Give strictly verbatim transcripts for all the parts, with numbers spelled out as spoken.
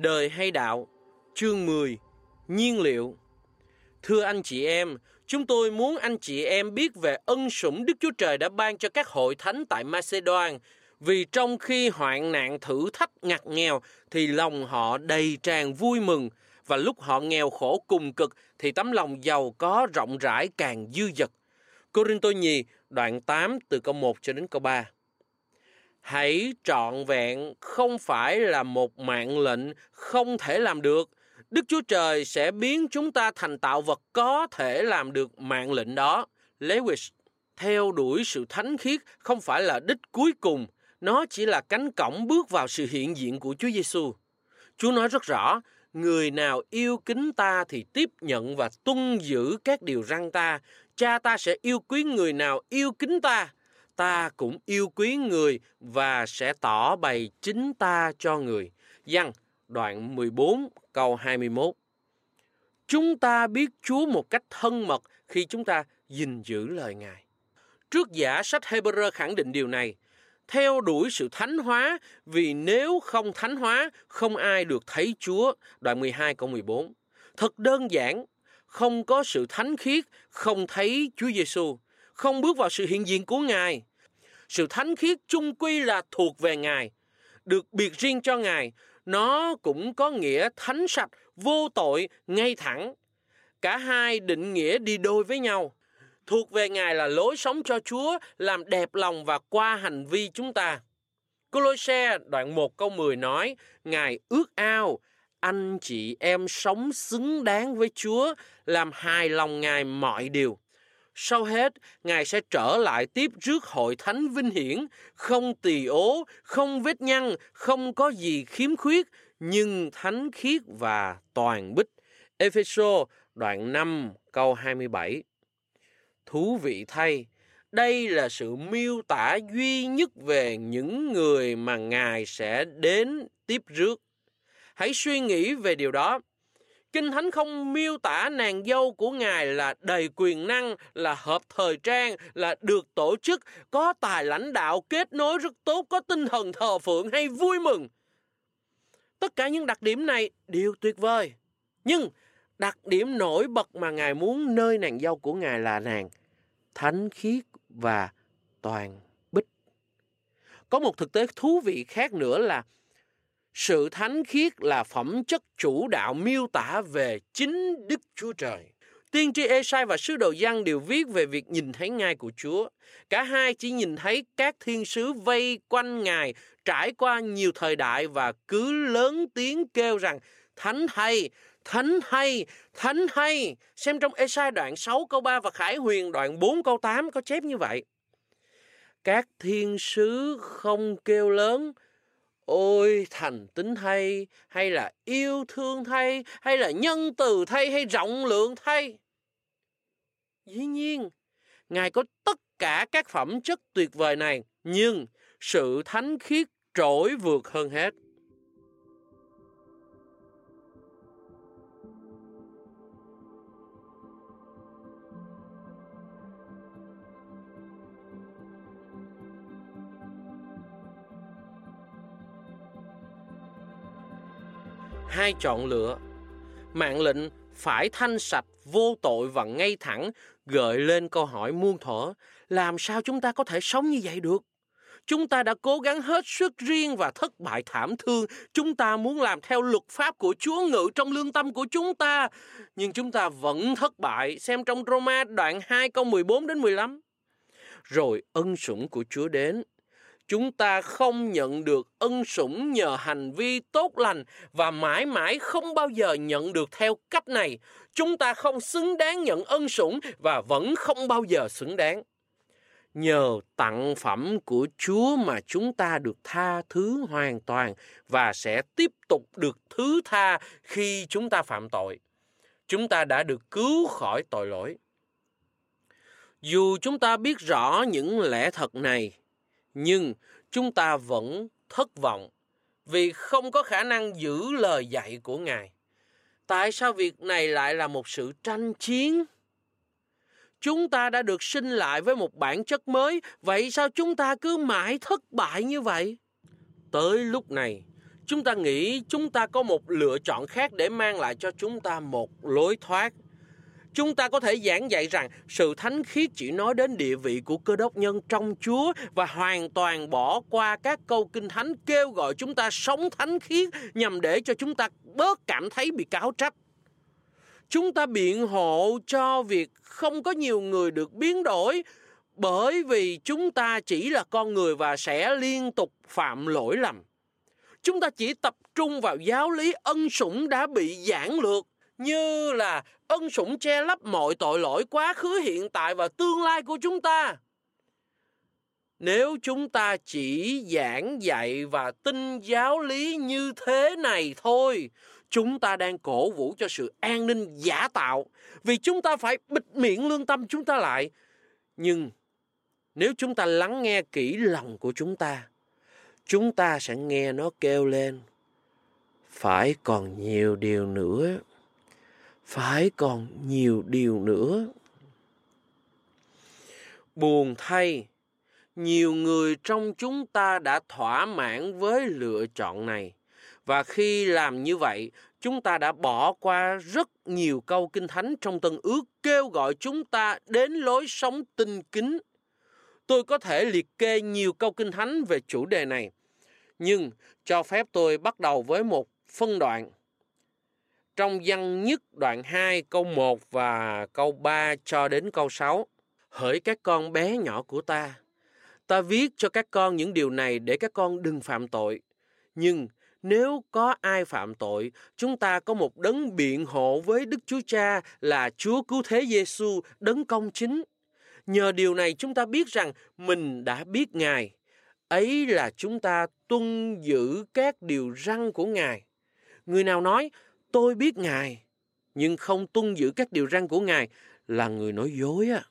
Đời hay đạo, chương mười, nhiên liệu. Thưa anh chị em, chúng tôi muốn anh chị em biết về ân sủng Đức Chúa Trời đã ban cho các hội thánh tại Macedoan, vì trong khi hoạn nạn thử thách ngặt nghèo thì lòng họ đầy tràn vui mừng, và lúc họ nghèo khổ cùng cực thì tấm lòng giàu có rộng rãi càng dư dật. Cô-rinh-tô nhì đoạn tám từ câu một cho đến câu ba. Hãy trọn vẹn không phải là một mạng lệnh không thể làm được. Đức Chúa Trời sẽ biến chúng ta thành tạo vật có thể làm được mạng lệnh đó. Lewis, theo đuổi sự thánh khiết không phải là đích cuối cùng, nó chỉ là cánh cổng bước vào sự hiện diện của Chúa Giêsu. Chúa nói rất rõ, người nào yêu kính ta thì tiếp nhận và tuân giữ các điều răn ta. Cha ta sẽ yêu quý người nào yêu kính ta. Ta cũng yêu quý người và sẽ tỏ bày chính ta cho người. Giăng đoạn mười bốn câu hai mươi mốt. Chúng ta biết Chúa một cách thân mật khi chúng ta gìn giữ lời Ngài. Trước giả sách Hê-bơ-rơ khẳng định điều này. Theo đuổi sự thánh hóa, vì nếu không thánh hóa, không ai được thấy Chúa. Đoạn mười hai câu mười bốn. Thật đơn giản, không có sự thánh khiết, không thấy Chúa Giêsu, không bước vào sự hiện diện của Ngài. Sự thánh khiết chung quy là thuộc về Ngài, được biệt riêng cho Ngài. Nó cũng có nghĩa thánh sạch, vô tội, ngay thẳng. Cả hai định nghĩa đi đôi với nhau. Thuộc về Ngài là lối sống cho Chúa, làm đẹp lòng và qua hành vi chúng ta. Cô-lô-se đoạn một câu mười nói, Ngài ước ao anh chị em sống xứng đáng với Chúa, làm hài lòng Ngài mọi điều. Sau hết, Ngài sẽ trở lại tiếp rước hội thánh vinh hiển, không tỳ ố, không vết nhăn, không có gì khiếm khuyết, nhưng thánh khiết và toàn bích. Ê-phê-sô đoạn năm câu hai mươi bảy. Thú vị thay, đây là sự miêu tả duy nhất về những người mà Ngài sẽ đến tiếp rước. Hãy suy nghĩ về điều đó. Kinh Thánh không miêu tả nàng dâu của Ngài là đầy quyền năng, là hợp thời trang, là được tổ chức, có tài lãnh đạo, kết nối rất tốt, có tinh thần thờ phượng hay vui mừng. Tất cả những đặc điểm này đều tuyệt vời. Nhưng đặc điểm nổi bật mà Ngài muốn nơi nàng dâu của Ngài là nàng thánh khiết và toàn bích. Có một thực tế thú vị khác nữa là sự thánh khiết là phẩm chất chủ đạo miêu tả về chính Đức Chúa Trời. Tiên tri Ê-sai và sứ đồ Giăng đều viết về việc nhìn thấy ngai của Chúa. Cả hai chỉ nhìn thấy các thiên sứ vây quanh Ngài trải qua nhiều thời đại và cứ lớn tiếng kêu rằng Thánh hay, Thánh hay, Thánh hay. Xem trong Ê-sai đoạn sáu câu ba và Khải Huyền đoạn bốn câu tám có chép như vậy. Các thiên sứ không kêu lớn ôi thành tín thay, hay là yêu thương thay, hay là nhân từ thay, hay rộng lượng thay. Dĩ nhiên, Ngài có tất cả các phẩm chất tuyệt vời này, nhưng sự thánh khiết trỗi vượt hơn hết. Hai chọn lựa. Mạng lệnh phải thanh sạch, vô tội và ngay thẳng gợi lên câu hỏi muôn thuở, làm sao chúng ta có thể sống như vậy được? Chúng ta đã cố gắng hết sức riêng và thất bại thảm thương. Chúng ta muốn làm theo luật pháp của Chúa ngự trong lương tâm của chúng ta, nhưng chúng ta vẫn thất bại. Xem trong Roma đoạn hai câu mười bốn đến mười lăm. Rồi ân sủng của Chúa đến. Chúng ta không nhận được ân sủng nhờ hành vi tốt lành và mãi mãi không bao giờ nhận được theo cách này. Chúng ta không xứng đáng nhận ân sủng và vẫn không bao giờ xứng đáng. Nhờ tặng phẩm của Chúa mà chúng ta được tha thứ hoàn toàn và sẽ tiếp tục được thứ tha khi chúng ta phạm tội. Chúng ta đã được cứu khỏi tội lỗi. Dù chúng ta biết rõ những lẽ thật này, nhưng chúng ta vẫn thất vọng vì không có khả năng giữ lời dạy của Ngài. Tại sao việc này lại là một sự tranh chiến? Chúng ta đã được sinh lại với một bản chất mới, vậy sao chúng ta cứ mãi thất bại như vậy? Tới lúc này, Chúng ta nghĩ chúng ta có một lựa chọn khác để mang lại cho chúng ta một lối thoát. Chúng ta có thể giảng dạy rằng sự thánh khiết chỉ nói đến địa vị của Cơ Đốc nhân trong Chúa và hoàn toàn bỏ qua các câu Kinh Thánh kêu gọi chúng ta sống thánh khiết nhằm để cho chúng ta bớt cảm thấy bị cáo trách. Chúng ta biện hộ cho việc không có nhiều người được biến đổi bởi vì chúng ta chỉ là con người và sẽ liên tục phạm lỗi lầm. Chúng ta chỉ tập trung vào giáo lý ân sủng đã bị giản lược, như là ân sủng che lấp mọi tội lỗi quá khứ, hiện tại và tương lai của chúng ta. Nếu chúng ta chỉ giảng dạy và tin giáo lý như thế này thôi, chúng ta đang cổ vũ cho sự an ninh giả tạo, vì chúng ta phải bịt miệng lương tâm chúng ta lại. Nhưng nếu chúng ta lắng nghe kỹ lòng của chúng ta, chúng ta sẽ nghe nó kêu lên: phải còn nhiều điều nữa, phải còn nhiều điều nữa. Buồn thay, nhiều người trong chúng ta đã thỏa mãn với lựa chọn này. Và khi làm như vậy, chúng ta đã bỏ qua rất nhiều câu Kinh Thánh trong Tân Ước kêu gọi chúng ta đến lối sống tinh kính. Tôi có thể liệt kê nhiều câu Kinh Thánh về chủ đề này, nhưng cho phép tôi bắt đầu với một phân đoạn. Trong Văn Nhất đoạn hai câu một và câu ba cho đến câu sáu. Hỡi các con bé nhỏ của ta, ta viết cho các con những điều này để các con đừng phạm tội. Nhưng nếu có ai phạm tội, chúng ta có một đấng biện hộ với Đức Chúa Cha là Chúa Cứu Thế Giêsu, đấng công chính. Nhờ điều này chúng ta biết rằng mình đã biết Ngài. Ấy là chúng ta tuân giữ các điều răn của Ngài. Người nào nói, tôi biết Ngài, nhưng không tuân giữ các điều răn của Ngài là người nói dối á.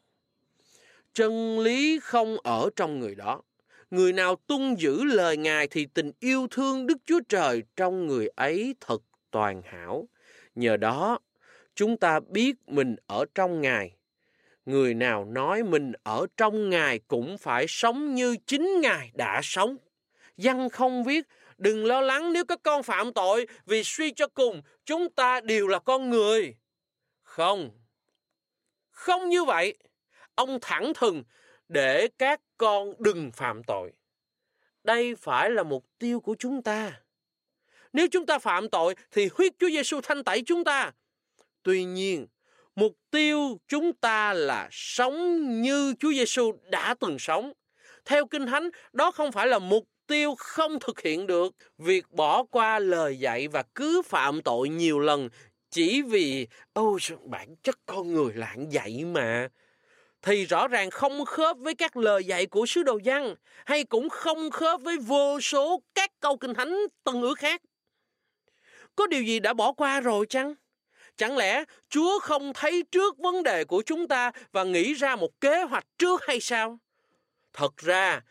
Chân lý không ở trong người đó. Người nào tuân giữ lời Ngài thì tình yêu thương Đức Chúa Trời trong người ấy thật toàn hảo. Nhờ đó, chúng ta biết mình ở trong Ngài. Người nào nói mình ở trong Ngài cũng phải sống như chính Ngài đã sống. Văn không viết, đừng lo lắng nếu các con phạm tội, vì suy cho cùng, chúng ta đều là con người. Không, không như vậy. Ông thẳng thừng để các con đừng phạm tội. Đây phải là mục tiêu của chúng ta. Nếu chúng ta phạm tội thì huyết Chúa Giêsu thanh tẩy chúng ta. Tuy nhiên, mục tiêu chúng ta là sống như Chúa Giêsu đã từng sống. Theo Kinh Thánh, đó không phải là mục tiêu không thực hiện được. Việc bỏ qua lời dạy và cứ phạm tội nhiều lần chỉ vì ôi bản chất con người là vậy mà, thì rõ ràng không khớp với các lời dạy của sứ đồ Giăng, hay cũng không khớp với vô số các câu Kinh Thánh Tân Ước khác. Có điều gì đã bỏ qua rồi chăng? Chẳng lẽ Chúa không thấy trước vấn đề của chúng ta và nghĩ ra một kế hoạch trước hay sao? Thật ra,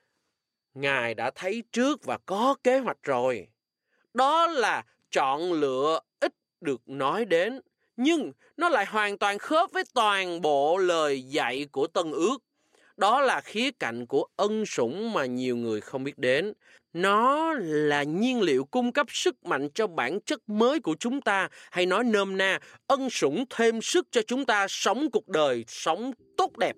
Ngài đã thấy trước và có kế hoạch rồi. Đó là chọn lựa ít được nói đến, nhưng nó lại hoàn toàn khớp với toàn bộ lời dạy của Tân Ước. Đó là khía cạnh của ân sủng mà nhiều người không biết đến. Nó là nhiên liệu cung cấp sức mạnh cho bản chất mới của chúng ta, hay nói nôm na, ân sủng thêm sức cho chúng ta sống cuộc đời, sống tốt đẹp.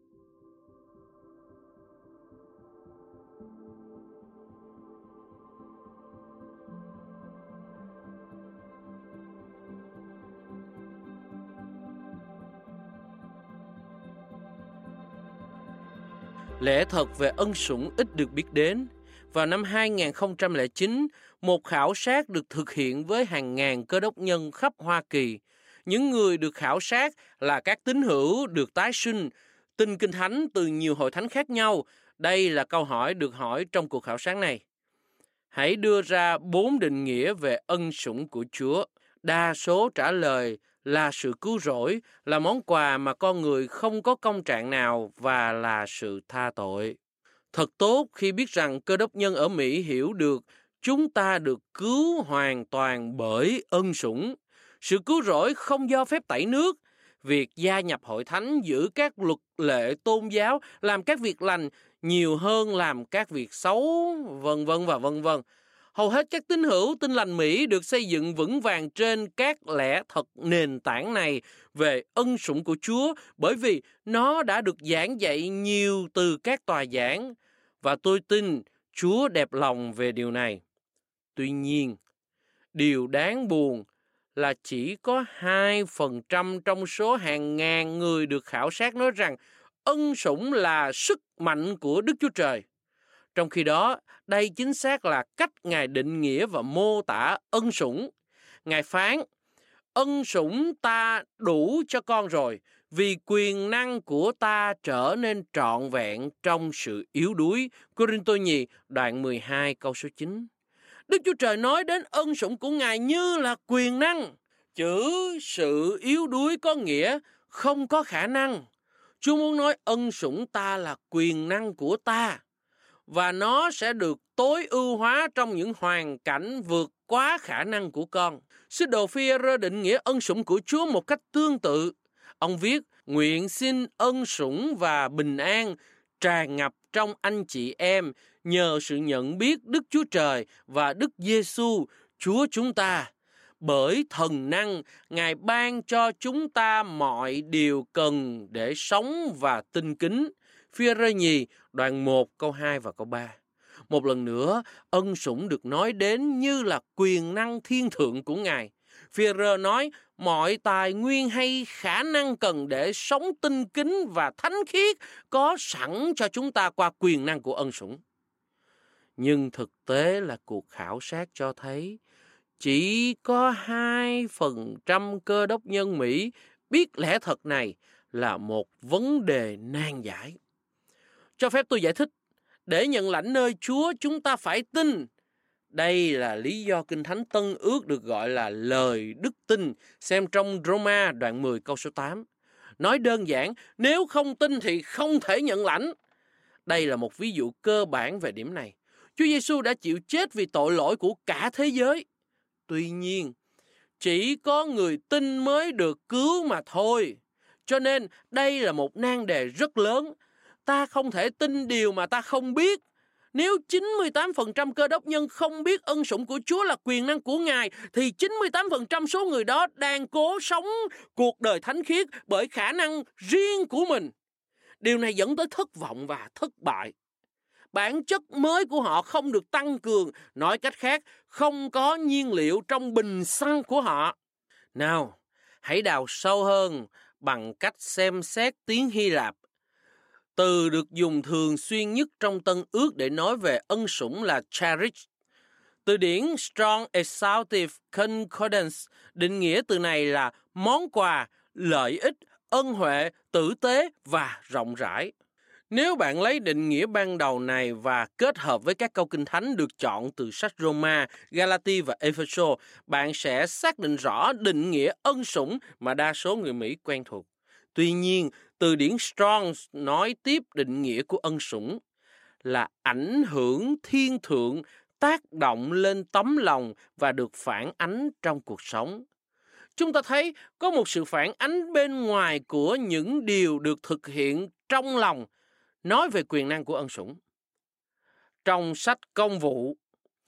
Lẽ thật về ân sủng ít được biết đến. Vào năm hai nghìn không trăm lẻ chín, một khảo sát được thực hiện với hàng ngàn cơ đốc nhân khắp Hoa Kỳ. Những người được khảo sát là các tín hữu được tái sinh, tin Kinh Thánh từ nhiều hội thánh khác nhau. Đây là câu hỏi được hỏi trong cuộc khảo sát này. Hãy đưa ra bốn định nghĩa về ân sủng của Chúa. Đa số trả lời là sự cứu rỗi, là món quà mà con người không có công trạng nào và là sự tha tội. Thật tốt khi biết rằng cơ đốc nhân ở Mỹ hiểu được chúng ta được cứu hoàn toàn bởi ân sủng. Sự cứu rỗi không do phép tẩy nước, việc gia nhập hội thánh, giữ các luật lệ tôn giáo, làm các việc lành nhiều hơn làm các việc xấu, vân vân và vân vân. Hầu hết các tín hữu Tin Lành Mỹ được xây dựng vững vàng trên các lẽ thật nền tảng này về ân sủng của Chúa, bởi vì nó đã được giảng dạy nhiều từ các tòa giảng, và tôi tin Chúa đẹp lòng về điều này. Tuy nhiên, điều đáng buồn là chỉ có hai phần trăm trong số hàng ngàn người được khảo sát nói rằng ân sủng là sức mạnh của Đức Chúa Trời. Trong khi đó, đây chính xác là cách Ngài định nghĩa và mô tả ân sủng. Ngài phán, ân sủng ta đủ cho con rồi, vì quyền năng của ta trở nên trọn vẹn trong sự yếu đuối. Cô-rinh-tô nhì đoạn mười hai câu số chín. Đức Chúa Trời nói đến ân sủng của Ngài như là quyền năng. Chữ sự yếu đuối có nghĩa không có khả năng. Chúa muốn nói ân sủng ta là quyền năng của ta, và nó sẽ được tối ưu hóa trong những hoàn cảnh vượt quá khả năng của con. Sứ đồ Phi-e-rơ định nghĩa ân sủng của Chúa một cách tương tự. Ông viết, nguyện xin ân sủng và bình an tràn ngập trong anh chị em nhờ sự nhận biết Đức Chúa Trời và Đức Giê-xu Chúa chúng ta. Bởi thần năng, Ngài ban cho chúng ta mọi điều cần để sống và tinh kính. Phi-e-rơ nhì đoạn một câu hai và câu ba. Một lần nữa, ân sủng được nói đến như là quyền năng thiên thượng của Ngài. Phi-e-rơ nói mọi tài nguyên hay khả năng cần để sống tinh kính và thánh khiết có sẵn cho chúng ta qua quyền năng của ân sủng. Nhưng thực tế là cuộc khảo sát cho thấy chỉ có hai phần trăm cơ đốc nhân Mỹ biết lẽ thật này là một vấn đề nan giải. Cho phép tôi giải thích. Để nhận lãnh nơi Chúa, chúng ta phải tin. Đây là lý do Kinh Thánh Tân Ước được gọi là lời đức tin, xem trong Roma đoạn mười câu số tám. Nói đơn giản, nếu không tin thì không thể nhận lãnh. Đây là một ví dụ cơ bản về điểm này. Chúa Giê-xu đã chịu chết vì tội lỗi của cả thế giới. Tuy nhiên, chỉ có người tin mới được cứu mà thôi. Cho nên đây là một nan đề rất lớn. Ta không thể tin điều mà ta không biết. Nếu chín mươi tám phần trăm cơ đốc nhân không biết ân sủng của Chúa là quyền năng của Ngài, thì chín mươi tám phần trăm số người đó đang cố sống cuộc đời thánh khiết bởi khả năng riêng của mình. Điều này dẫn tới thất vọng và thất bại. Bản chất mới của họ không được tăng cường, nói cách khác, không có nhiên liệu trong bình xăng của họ. Nào, hãy đào sâu hơn bằng cách xem xét tiếng Hy Lạp. Từ được dùng thường xuyên nhất trong Tân Ước để nói về ân sủng là charis. Từ điển Strong Exhaustive Concordance định nghĩa từ này là món quà, lợi ích, ân huệ, tử tế và rộng rãi. Nếu bạn lấy định nghĩa ban đầu này và kết hợp với các câu Kinh Thánh được chọn từ sách Roma, Galati và Ephesos, bạn sẽ xác định rõ định nghĩa ân sủng mà đa số người Mỹ quen thuộc. Tuy nhiên, từ điển Strong nói tiếp định nghĩa của ân sủng là ảnh hưởng thiên thượng tác động lên tấm lòng và được phản ánh trong cuộc sống. Chúng ta thấy có một sự phản ánh bên ngoài của những điều được thực hiện trong lòng, nói về quyền năng của ân sủng. Trong sách Công vụ,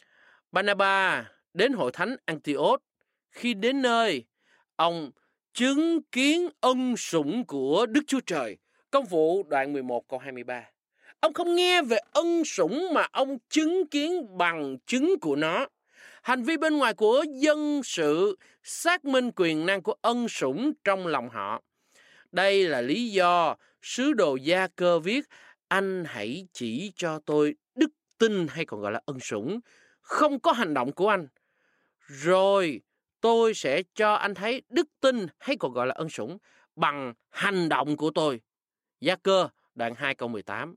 Barnabas đến hội thánh Antioch. Khi đến nơi, ông chứng kiến ân sủng của Đức Chúa Trời. Công vụ đoạn mười một câu hai mươi ba. Ông không nghe về ân sủng mà ông chứng kiến bằng chứng của nó. Hành vi bên ngoài của dân sự xác minh quyền năng của ân sủng trong lòng họ. Đây là lý do sứ đồ Gia Cơ viết: anh hãy chỉ cho tôi đức tin, hay còn gọi là ân sủng, không có hành động của anh, rồi tôi sẽ cho anh thấy đức tin, hay còn gọi là ân sủng, bằng hành động của tôi. Gia Cơ đoạn hai câu mười tám.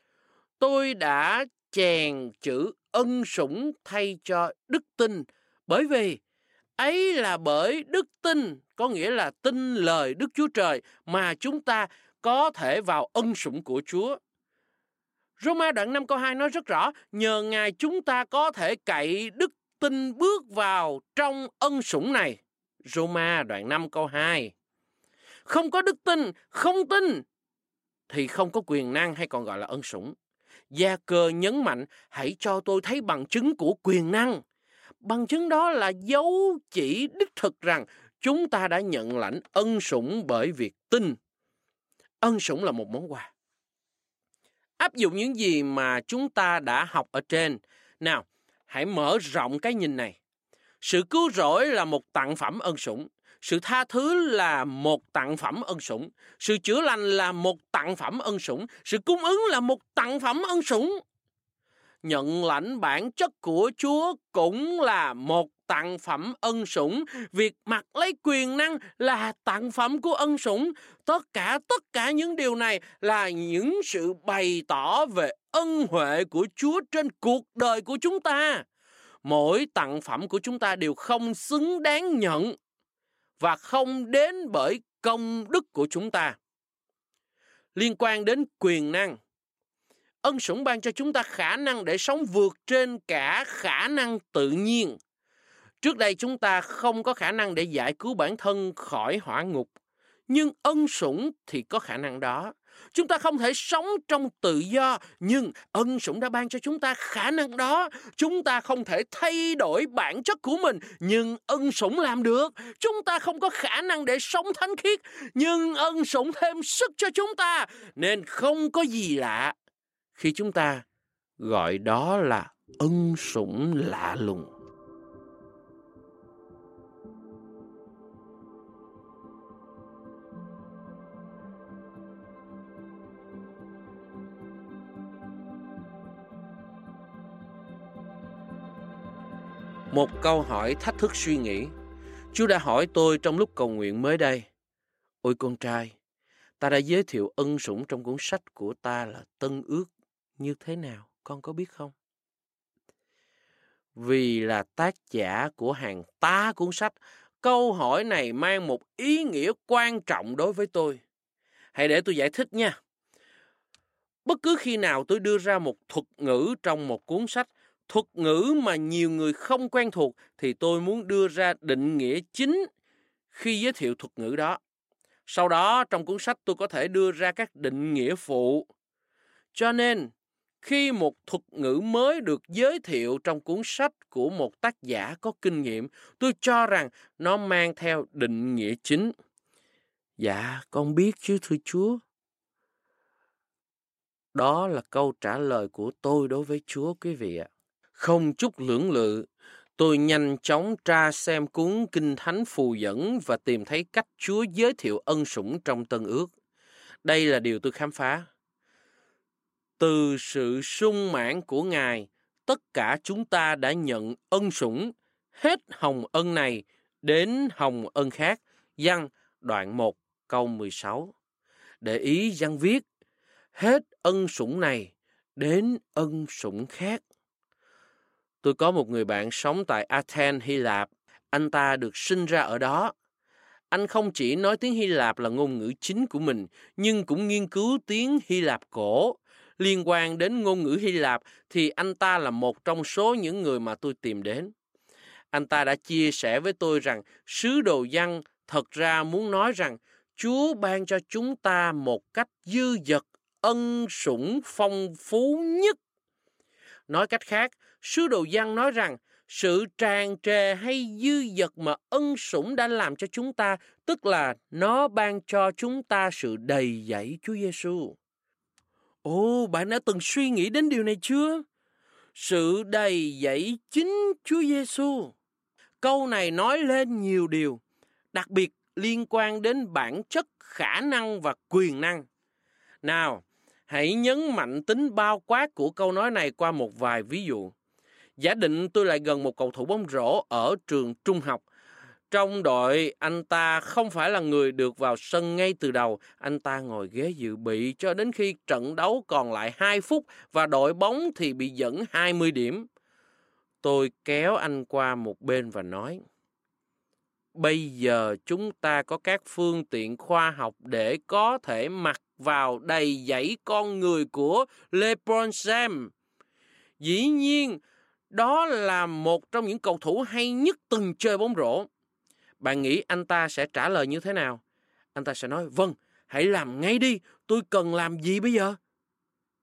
Tôi đã chèn chữ ân sủng thay cho đức tin, bởi vì ấy là bởi đức tin, có nghĩa là tin lời Đức Chúa Trời, mà chúng ta có thể vào ân sủng của Chúa. Roma đoạn năm câu hai nói rất rõ, nhờ Ngài chúng ta có thể cậy đức tin bước vào trong ân sủng này. Roma đoạn năm câu hai. Không có đức tin, không tin thì không có quyền năng, hay còn gọi là ân sủng. Gia Cơ nhấn mạnh, hãy cho tôi thấy bằng chứng của quyền năng. Bằng chứng đó là dấu chỉ đích thực rằng chúng ta đã nhận lãnh ân sủng bởi việc tin. Ân sủng là một món quà. Áp dụng những gì mà chúng ta đã học ở trên. Nào, hãy mở rộng cái nhìn này. Sự cứu rỗi là một tặng phẩm ân sủng. Sự tha thứ là một tặng phẩm ân sủng. Sự chữa lành là một tặng phẩm ân sủng. Sự cung ứng là một tặng phẩm ân sủng. Nhận lãnh bản chất của Chúa cũng là một tặng phẩm ân sủng. Việc mặc lấy quyền năng là tặng phẩm của ân sủng. Tất cả tất cả những điều này là những sự bày tỏ về ân huệ của Chúa trên cuộc đời của chúng ta. Mỗi tặng phẩm của chúng ta đều không xứng đáng nhận và không đến bởi công đức của chúng ta. Liên quan đến quyền năng, ân sủng ban cho chúng ta khả năng để sống vượt trên cả khả năng tự nhiên. Trước đây chúng ta không có khả năng để giải cứu bản thân khỏi hỏa ngục, nhưng ân sủng thì có khả năng đó. Chúng ta không thể sống trong tự do, nhưng ân sủng đã ban cho chúng ta khả năng đó. Chúng ta không thể thay đổi bản chất của mình, nhưng ân sủng làm được. Chúng ta không có khả năng để sống thánh khiết, nhưng ân sủng thêm sức cho chúng ta. Nên không có gì lạ khi chúng ta gọi đó là ân sủng lạ lùng. Một câu hỏi thách thức suy nghĩ. Chúa đã hỏi tôi trong lúc cầu nguyện mới đây. Ôi con trai, ta đã giới thiệu ân sủng trong cuốn sách của ta là Tân Ước như thế nào, con có biết không? Vì là tác giả của hàng tá cuốn sách, câu hỏi này mang một ý nghĩa quan trọng đối với tôi. Hãy để tôi giải thích nha. Bất cứ khi nào tôi đưa ra một thuật ngữ trong một cuốn sách, thuật ngữ mà nhiều người không quen thuộc, thì tôi muốn đưa ra định nghĩa chính khi giới thiệu thuật ngữ đó. Sau đó trong cuốn sách tôi có thể đưa ra các định nghĩa phụ. Cho nên khi một thuật ngữ mới được giới thiệu trong cuốn sách của một tác giả có kinh nghiệm, tôi cho rằng nó mang theo định nghĩa chính. Dạ, con biết chứ thưa Chúa. Đó là câu trả lời của tôi đối với Chúa quý vị ạ. Không chút lưỡng lự, tôi nhanh chóng tra xem cuốn Kinh Thánh phù dẫn và tìm thấy cách Chúa giới thiệu ân sủng trong Tân Ước. Đây là điều tôi khám phá. Từ sự sung mãn của Ngài, tất cả chúng ta đã nhận ân sủng, hết hồng ân này đến hồng ân khác. Giăng đoạn một câu mười sáu. Để ý Giăng viết, hết ân sủng này đến ân sủng khác. Tôi có một người bạn sống tại Athens, Hy Lạp. Anh ta được sinh ra ở đó. Anh không chỉ nói tiếng Hy Lạp là ngôn ngữ chính của mình, nhưng cũng nghiên cứu tiếng Hy Lạp cổ. Liên quan đến ngôn ngữ Hy Lạp thì anh ta là một trong số những người mà tôi tìm đến. Anh ta đã chia sẻ với tôi rằng sứ đồ Giăng thật ra muốn nói rằng Chúa ban cho chúng ta một cách dư dật ân sủng phong phú nhất. Nói cách khác, sứ đồ Giăng nói rằng sự tràn trề hay dư dật mà ân sủng đã làm cho chúng ta, tức là nó ban cho chúng ta sự đầy dẫy Chúa Giêsu. Ồ, bạn đã từng suy nghĩ đến điều này chưa? Sự đầy dẫy chính Chúa Giêsu. Câu này nói lên nhiều điều, đặc biệt liên quan đến bản chất, khả năng và quyền năng. Nào, hãy nhấn mạnh tính bao quát của câu nói này qua một vài ví dụ. Giả định tôi lại gần một cầu thủ bóng rổ ở trường trung học. Trong đội, anh ta không phải là người được vào sân ngay từ đầu. Anh ta ngồi ghế dự bị cho đến khi trận đấu còn lại hai phút và đội bóng thì bị dẫn hai mươi điểm. Tôi kéo anh qua một bên và nói, bây giờ chúng ta có các phương tiện khoa học để có thể mặc vào đầy dẫy con người của LeBron James. Dĩ nhiên, đó là một trong những cầu thủ hay nhất từng chơi bóng rổ. Bạn nghĩ anh ta sẽ trả lời như thế nào? Anh ta sẽ nói, vâng, hãy làm ngay đi, tôi cần làm gì bây giờ?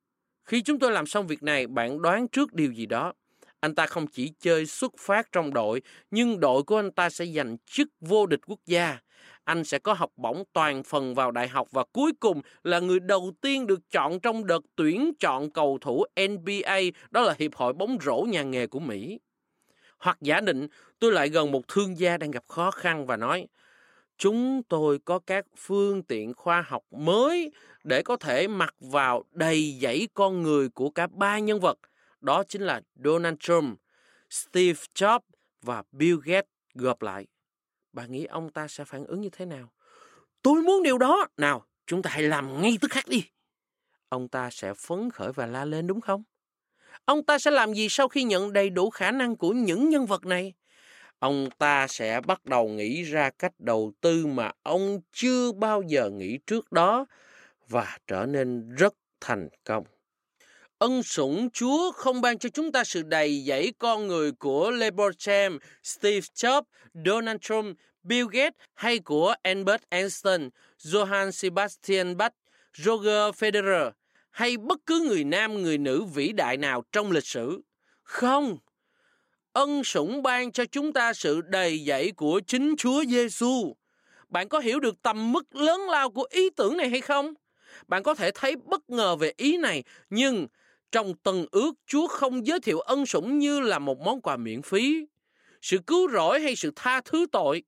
Khi chúng tôi làm xong việc này, bạn đoán trước điều gì đó. Anh ta không chỉ chơi xuất phát trong đội, nhưng đội của anh ta sẽ giành chức vô địch quốc gia. Anh sẽ có học bổng toàn phần vào đại học và cuối cùng là người đầu tiên được chọn trong đợt tuyển chọn cầu thủ N B A, đó là Hiệp hội bóng rổ nhà nghề của Mỹ. Hoặc giả định tôi lại gần một thương gia đang gặp khó khăn và nói, chúng tôi có các phương tiện khoa học mới để có thể mặc vào đầy dãy con người của cả ba nhân vật. Đó chính là Donald Trump, Steve Jobs và Bill Gates gộp lại. Bạn nghĩ ông ta sẽ phản ứng như thế nào? Tôi muốn điều đó. Nào, chúng ta hãy làm ngay tức khắc đi. Ông ta sẽ phấn khởi và la lên đúng không? Ông ta sẽ làm gì sau khi nhận đầy đủ khả năng của những nhân vật này? Ông ta sẽ bắt đầu nghĩ ra cách đầu tư mà ông chưa bao giờ nghĩ trước đó và trở nên rất thành công. Ân sủng Chúa không ban cho chúng ta sự đầy dẫy con người của LeBron James, Steve Jobs, Donald Trump, Bill Gates hay của Albert Einstein, Johann Sebastian Bach, Roger Federer hay bất cứ người nam người nữ vĩ đại nào trong lịch sử. Không. Ân sủng ban cho chúng ta sự đầy dẫy của chính Chúa Giêsu. Bạn có hiểu được tầm mức lớn lao của ý tưởng này hay không? Bạn có thể thấy bất ngờ về ý này, nhưng trong Tân Ước, Chúa không giới thiệu ân sủng như là một món quà miễn phí, sự cứu rỗi hay sự tha thứ tội.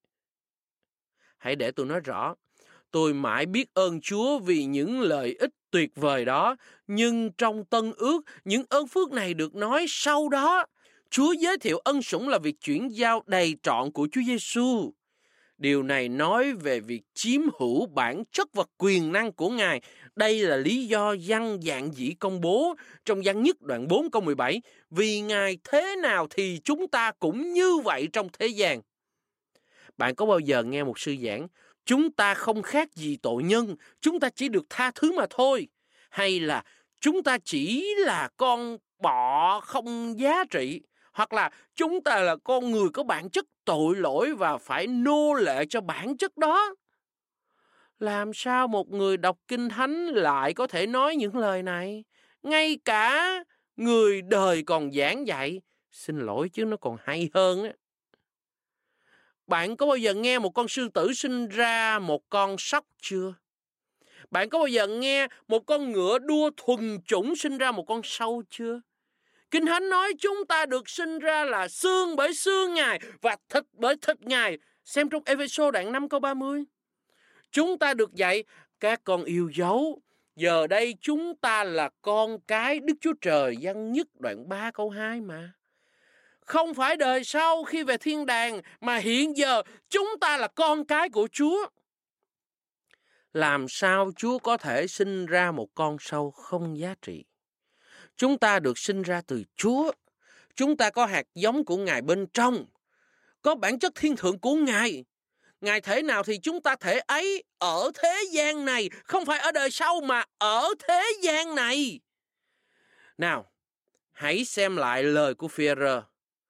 Hãy để tôi nói rõ, tôi mãi biết ơn Chúa vì những lợi ích tuyệt vời đó, nhưng trong Tân Ước, những ơn phước này được nói sau đó. Chúa giới thiệu ân sủng là việc chuyển giao đầy trọn của Chúa Giêsu. Điều này nói về việc chiếm hữu bản chất và quyền năng của Ngài. Đây là lý do văn dạng dĩ công bố trong Văn Nhất đoạn bốn câu mười bảy. Vì Ngài thế nào thì chúng ta cũng như vậy trong thế gian. Bạn có bao giờ nghe một sư giảng, chúng ta không khác gì tội nhân, chúng ta chỉ được tha thứ mà thôi. Hay là chúng ta chỉ là con bọ không giá trị. Hoặc là chúng ta là con người có bản chất tội lỗi và phải nô lệ cho bản chất đó. Làm sao một người đọc Kinh Thánh lại có thể nói những lời này? Ngay cả người đời còn giảng dạy. Xin lỗi chứ nó còn hay hơn á. Bạn có bao giờ nghe một con sư tử sinh ra một con sóc chưa? Bạn có bao giờ nghe một con ngựa đua thuần chủng sinh ra một con sâu chưa? Kinh Thánh nói chúng ta được sinh ra là xương bởi xương Ngài và thịt bởi thịt Ngài. Xem trong Ê-phê-sô đoạn năm câu ba mươi. Chúng ta được dạy các con yêu dấu. Giờ đây chúng ta là con cái Đức Chúa Trời. Văn Nhất đoạn ba câu hai mà. Không phải đời sau khi về thiên đàng, mà hiện giờ chúng ta là con cái của Chúa. Làm sao Chúa có thể sinh ra một con sâu không giá trị? Chúng ta được sinh ra từ Chúa. Chúng ta có hạt giống của Ngài bên trong, có bản chất thiên thượng của Ngài. Ngài thể nào thì chúng ta thể ấy ở thế gian này, không phải ở đời sau mà ở thế gian này. Nào, hãy xem lại lời của Phi-e-rơ.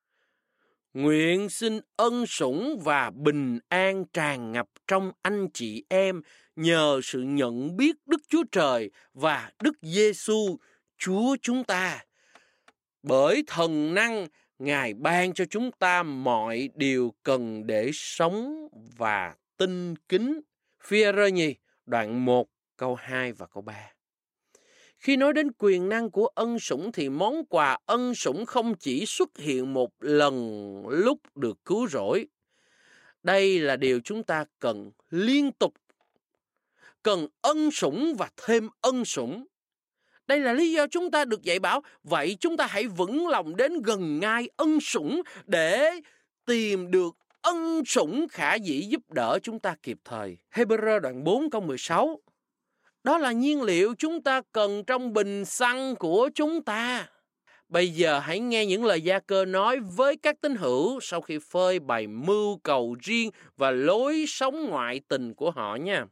Nguyện xin ân sủng và bình an tràn ngập trong anh chị em nhờ sự nhận biết Đức Chúa Trời và Đức Giêsu Chúa chúng ta. Bởi thần năng Ngài ban cho chúng ta mọi điều cần để sống và tinh kính. Phi-e-rơ nhì, đoạn một, câu hai và câu ba. Khi nói đến quyền năng của ân sủng thì món quà ân sủng không chỉ xuất hiện một lần lúc được cứu rỗi. Đây là điều chúng ta cần liên tục. Cần ân sủng và thêm ân sủng. Đây là lý do chúng ta được dạy bảo, vậy chúng ta hãy vững lòng đến gần ngai ân sủng để tìm được ân sủng khả dĩ giúp đỡ chúng ta kịp thời. Hê-bơ-rơ đoạn bốn câu mười sáu. Đó là nhiên liệu chúng ta cần trong bình xăng của chúng ta. Bây giờ hãy nghe những lời Gia-cơ nói với các tín hữu sau khi phơi bày mưu cầu riêng và lối sống ngoại tình của họ nha.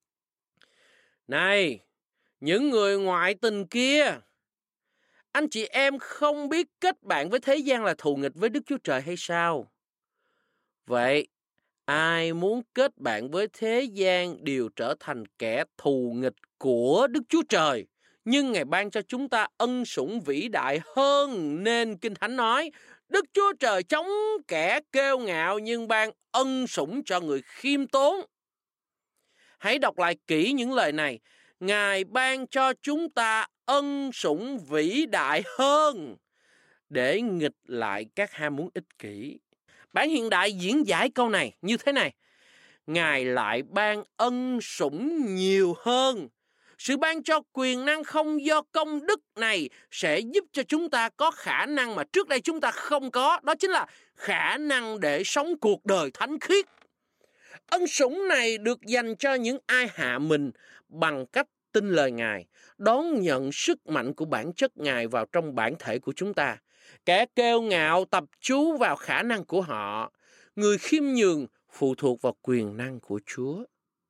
Này, những người ngoại tình kia, anh chị em không biết kết bạn với thế gian là thù nghịch với Đức Chúa Trời hay sao? Vậy, ai muốn kết bạn với thế gian đều trở thành kẻ thù nghịch của Đức Chúa Trời. nhưng Ngài ban cho chúng ta ân sủng vĩ đại hơn, nên Kinh Thánh nói, Đức Chúa Trời chống kẻ kiêu ngạo nhưng ban ân sủng cho người khiêm tốn. Hãy đọc lại kỹ những lời này. Ngài ban cho chúng ta ân sủng vĩ đại hơn để nghịch lại các ham muốn ích kỷ. Bản hiện đại diễn giải câu này như thế này. Ngài lại ban ân sủng nhiều hơn. Sự ban cho quyền năng không do công đức này sẽ giúp cho chúng ta có khả năng mà trước đây chúng ta không có. Đó chính là khả năng để sống cuộc đời thánh khiết. Ân sủng này được dành cho những ai hạ mình bằng cách tin lời Ngài, đón nhận sức mạnh của bản chất Ngài vào trong bản thể của chúng ta. Kẻ kiêu ngạo tập chú vào khả năng của họ. Người khiêm nhường phụ thuộc vào quyền năng của Chúa.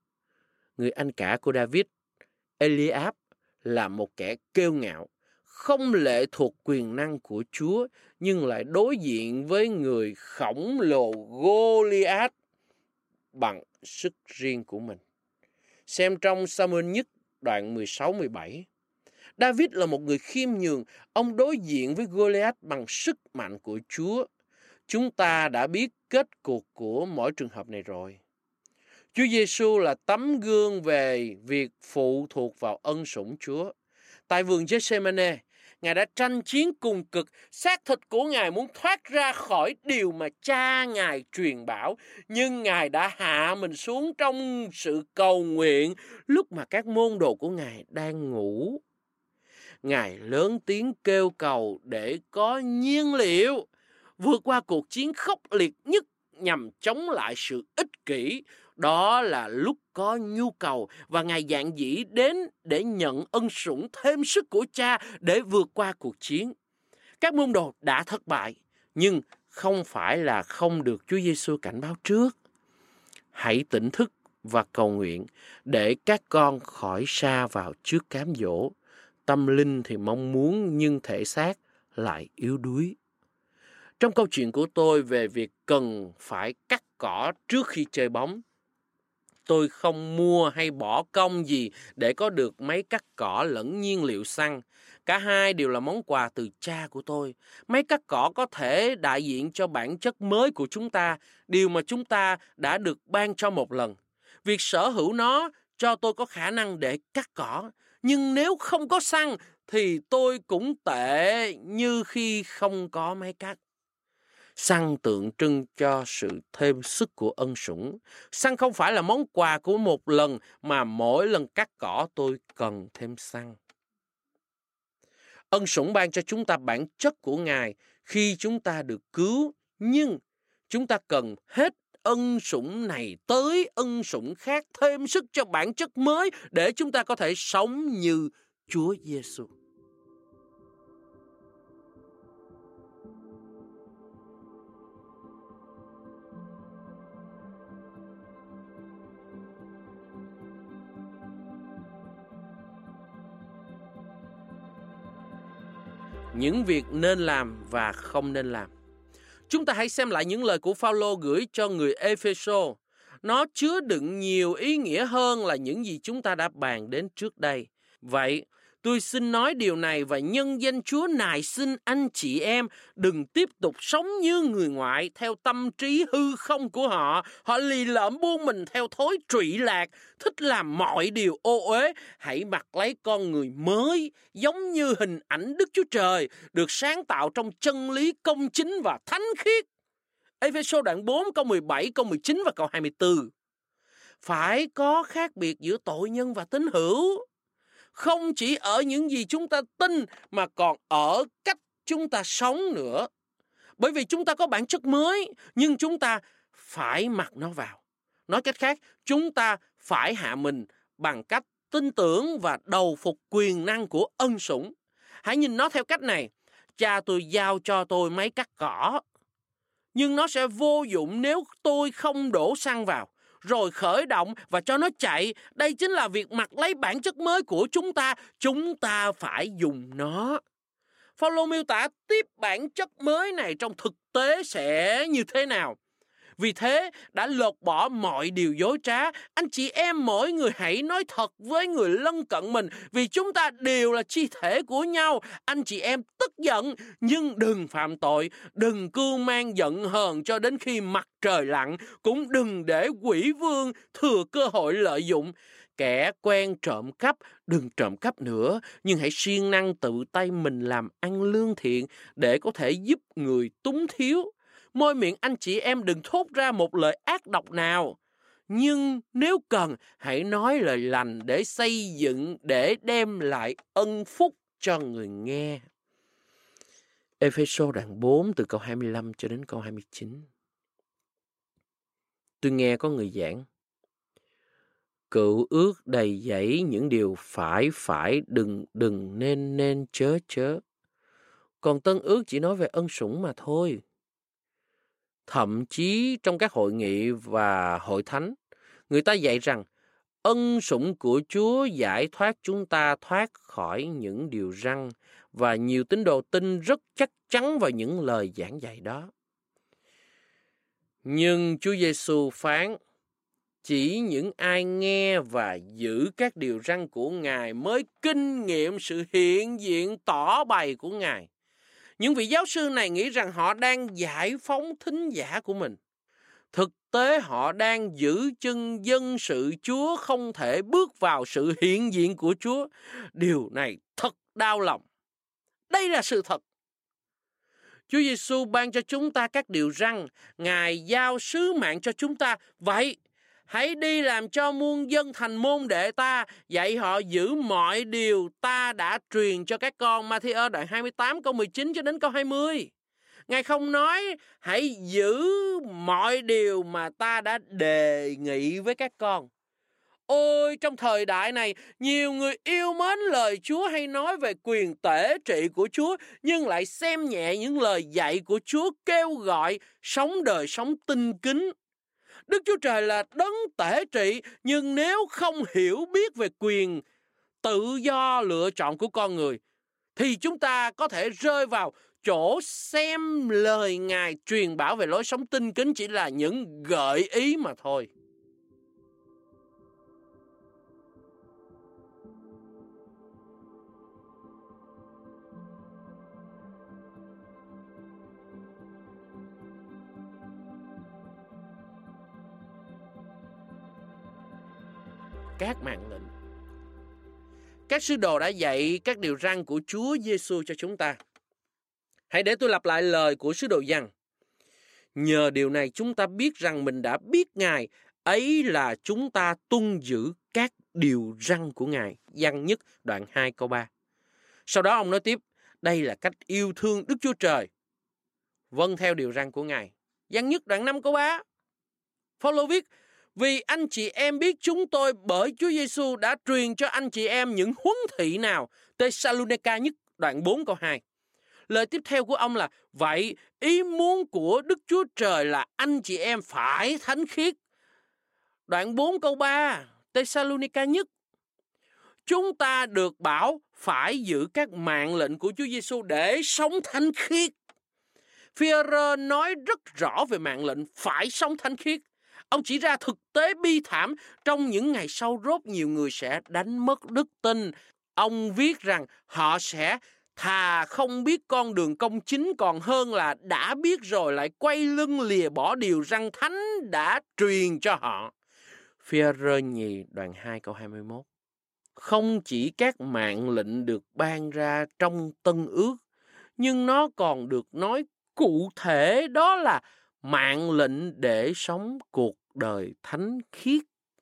Người anh cả của David, Eliab, là một kẻ kiêu ngạo, không lệ thuộc quyền năng của Chúa, nhưng lại đối diện với người khổng lồ Goliath bằng sức riêng của mình. Xem trong Sa-muôn nhất đoạn mười sáu mười bảy. David là một người khiêm nhường, ông đối diện với Goliath bằng sức mạnh của Chúa. Chúng ta đã biết kết cục của mỗi trường hợp này rồi. Chúa Giêsu là tấm gương về việc phụ thuộc vào ân sủng Chúa. Tại vườn Gethsemane, Ngài đã tranh chiến cùng cực, xác thịt của Ngài muốn thoát ra khỏi điều mà cha Ngài truyền bảo, nhưng Ngài đã hạ mình xuống trong sự cầu nguyện lúc mà các môn đồ của Ngài đang ngủ. Ngài lớn tiếng kêu cầu để có nhiên liệu, vượt qua cuộc chiến khốc liệt nhất nhằm chống lại sự ích kỷ. Đó là lúc có nhu cầu và Ngài dạn dĩ đến để nhận ân sủng thêm sức của Cha để vượt qua cuộc chiến. Các môn đồ đã thất bại, nhưng không phải là không được Chúa Giêsu cảnh báo trước. Hãy tỉnh thức và cầu nguyện để các con khỏi sa vào trước cám dỗ. Tâm linh thì mong muốn nhưng thể xác lại yếu đuối. Trong câu chuyện của tôi về việc cần phải cắt cỏ trước khi chơi bóng, tôi không mua hay bỏ công gì để có được máy cắt cỏ lẫn nhiên liệu xăng. Cả hai đều là món quà từ cha của tôi. Máy cắt cỏ có thể đại diện cho bản chất mới của chúng ta, điều mà chúng ta đã được ban cho một lần. Việc sở hữu nó cho tôi có khả năng để cắt cỏ. Nhưng nếu không có xăng thì tôi cũng tệ như khi không có máy cắt. Xăng tượng trưng cho sự thêm sức của ân sủng. Xăng không phải là món quà của một lần, mà mỗi lần cắt cỏ tôi cần thêm xăng. Ân sủng ban cho chúng ta bản chất của Ngài khi chúng ta được cứu, nhưng chúng ta cần hết ân sủng này tới ân sủng khác, thêm sức cho bản chất mới để chúng ta có thể sống như Chúa Giêsu. Những việc nên làm và không nên làm. Chúng ta hãy xem lại những lời của Phao-lô gửi cho người Ê-phê-sô. Nó chứa đựng nhiều ý nghĩa hơn là những gì chúng ta đã bàn đến trước đây. Vậy, tôi xin nói điều này và nhân danh Chúa nài xin anh chị em đừng tiếp tục sống như người ngoại theo tâm trí hư không của họ. Họ lì lợm buông mình theo thói trụy lạc, thích làm mọi điều ô uế. Hãy mặc lấy con người mới, giống như hình ảnh Đức Chúa Trời, được sáng tạo trong chân lý công chính và thánh khiết. Ê-phê-sô đoạn bốn câu mười bảy, câu mười chín và câu hai mươi tư. Phải có khác biệt giữa tội nhân và tín hữu. Không chỉ ở những gì chúng ta tin mà còn ở cách chúng ta sống nữa. Bởi vì chúng ta có bản chất mới, nhưng chúng ta phải mặc nó vào. Nói cách khác, chúng ta phải hạ mình bằng cách tin tưởng và đầu phục quyền năng của ân sủng. Hãy nhìn nó theo cách này. Cha tôi giao cho tôi máy cắt cỏ, nhưng nó sẽ vô dụng nếu tôi không đổ xăng vào, rồi khởi động và cho nó chạy. Đây chính là việc mặc lấy bản chất mới của chúng ta. Chúng ta phải dùng nó. Phao-lô miêu tả tiếp bản chất mới này trong thực tế sẽ như thế nào. Vì thế, đã lột bỏ mọi điều dối trá. Anh chị em mỗi người hãy nói thật với người lân cận mình, vì chúng ta đều là chi thể của nhau. Anh chị em tức giận, nhưng đừng phạm tội, đừng cưu mang giận hờn cho đến khi mặt trời lặn, cũng đừng để quỷ vương thừa cơ hội lợi dụng. Kẻ quen trộm cắp, đừng trộm cắp nữa, nhưng hãy siêng năng tự tay mình làm ăn lương thiện để có thể giúp người túng thiếu. Môi miệng anh chị em đừng thốt ra một lời ác độc nào, nhưng nếu cần, hãy nói lời lành để xây dựng, để đem lại ân phúc cho người nghe. Ê-phê-sô đoạn bốn từ câu hai mươi lăm cho đến câu hai mươi chín. Tôi nghe có người giảng: Cựu ước đầy dẫy những điều phải phải, đừng đừng nên nên chớ chớ. Còn Tân ước chỉ nói về ân sủng mà thôi. Thậm chí trong các hội nghị và hội thánh, người ta dạy rằng ân sủng của Chúa giải thoát chúng ta thoát khỏi những điều răn, và nhiều tín đồ tin rất chắc chắn vào những lời giảng dạy đó. Nhưng Chúa Giêsu phán, chỉ những ai nghe và giữ các điều răn của Ngài mới kinh nghiệm sự hiện diện tỏ bày của Ngài. Những vị giáo sư này nghĩ rằng họ đang giải phóng thính giả của mình. Thực tế họ đang giữ chân dân sự Chúa không thể bước vào sự hiện diện của Chúa. Điều này thật đau lòng. Đây là sự thật. Chúa Giêsu ban cho chúng ta các điều răn, Ngài giao sứ mạng cho chúng ta. Vậy, hãy đi làm cho muôn dân thành môn đệ ta, dạy họ giữ mọi điều ta đã truyền cho các con. Ma-thi-ơ đoạn hai mươi tám câu mười chín cho đến câu hai mươi. Ngài không nói hãy giữ mọi điều mà ta đã đề nghị với các con. Ôi, trong thời đại này, nhiều người yêu mến lời Chúa hay nói về quyền tể trị của Chúa, nhưng lại xem nhẹ những lời dạy của Chúa kêu gọi sống đời sống tinh kính. Đức Chúa Trời là đấng tể trị, nhưng nếu không hiểu biết về quyền tự do lựa chọn của con người, thì chúng ta có thể rơi vào chỗ xem lời Ngài truyền bảo về lối sống tinh kính chỉ là những gợi ý mà thôi. Các mạng lệnh. Các sứ đồ đã dạy các điều răn của Chúa Giêsu cho chúng ta. Hãy để tôi lặp lại lời của sứ đồ Giăng. Nhờ điều này chúng ta biết rằng mình đã biết Ngài, ấy là chúng ta tuân giữ các điều răn của Ngài. Giăng nhất đoạn hai câu ba. Sau đó ông nói tiếp, đây là cách yêu thương Đức Chúa Trời, vâng theo điều răn của Ngài. Giăng nhất đoạn năm câu ba. Phaolô viết, vì anh chị em biết chúng tôi bởi Chúa Giêsu đã truyền cho anh chị em những huấn thị nào. Tê-sa-lu-nê-ca nhất đoạn bốn câu hai. Lời tiếp theo của ông là, vậy ý muốn của Đức Chúa Trời là anh chị em phải thánh khiết. Đoạn bốn câu ba, Tê-sa-lu-nê-ca nhất. Chúng ta được bảo phải giữ các mạng lệnh của Chúa Giêsu để sống thánh khiết. Phi-e-rơ nói rất rõ về mạng lệnh phải sống thánh khiết. Ông chỉ ra thực tế bi thảm trong những ngày sau rốt nhiều người sẽ đánh mất đức tin. Ông viết rằng họ sẽ thà không biết con đường công chính còn hơn là đã biết rồi lại quay lưng lìa bỏ điều răn thánh đã truyền cho họ. Phi-e-rơ nhì đoạn hai câu hai mươi mốt. Không chỉ các mạng lệnh được ban ra trong Tân Ước, nhưng nó còn được nói cụ thể, đó là mạng lệnh để sống cuộc đời thánh khiết.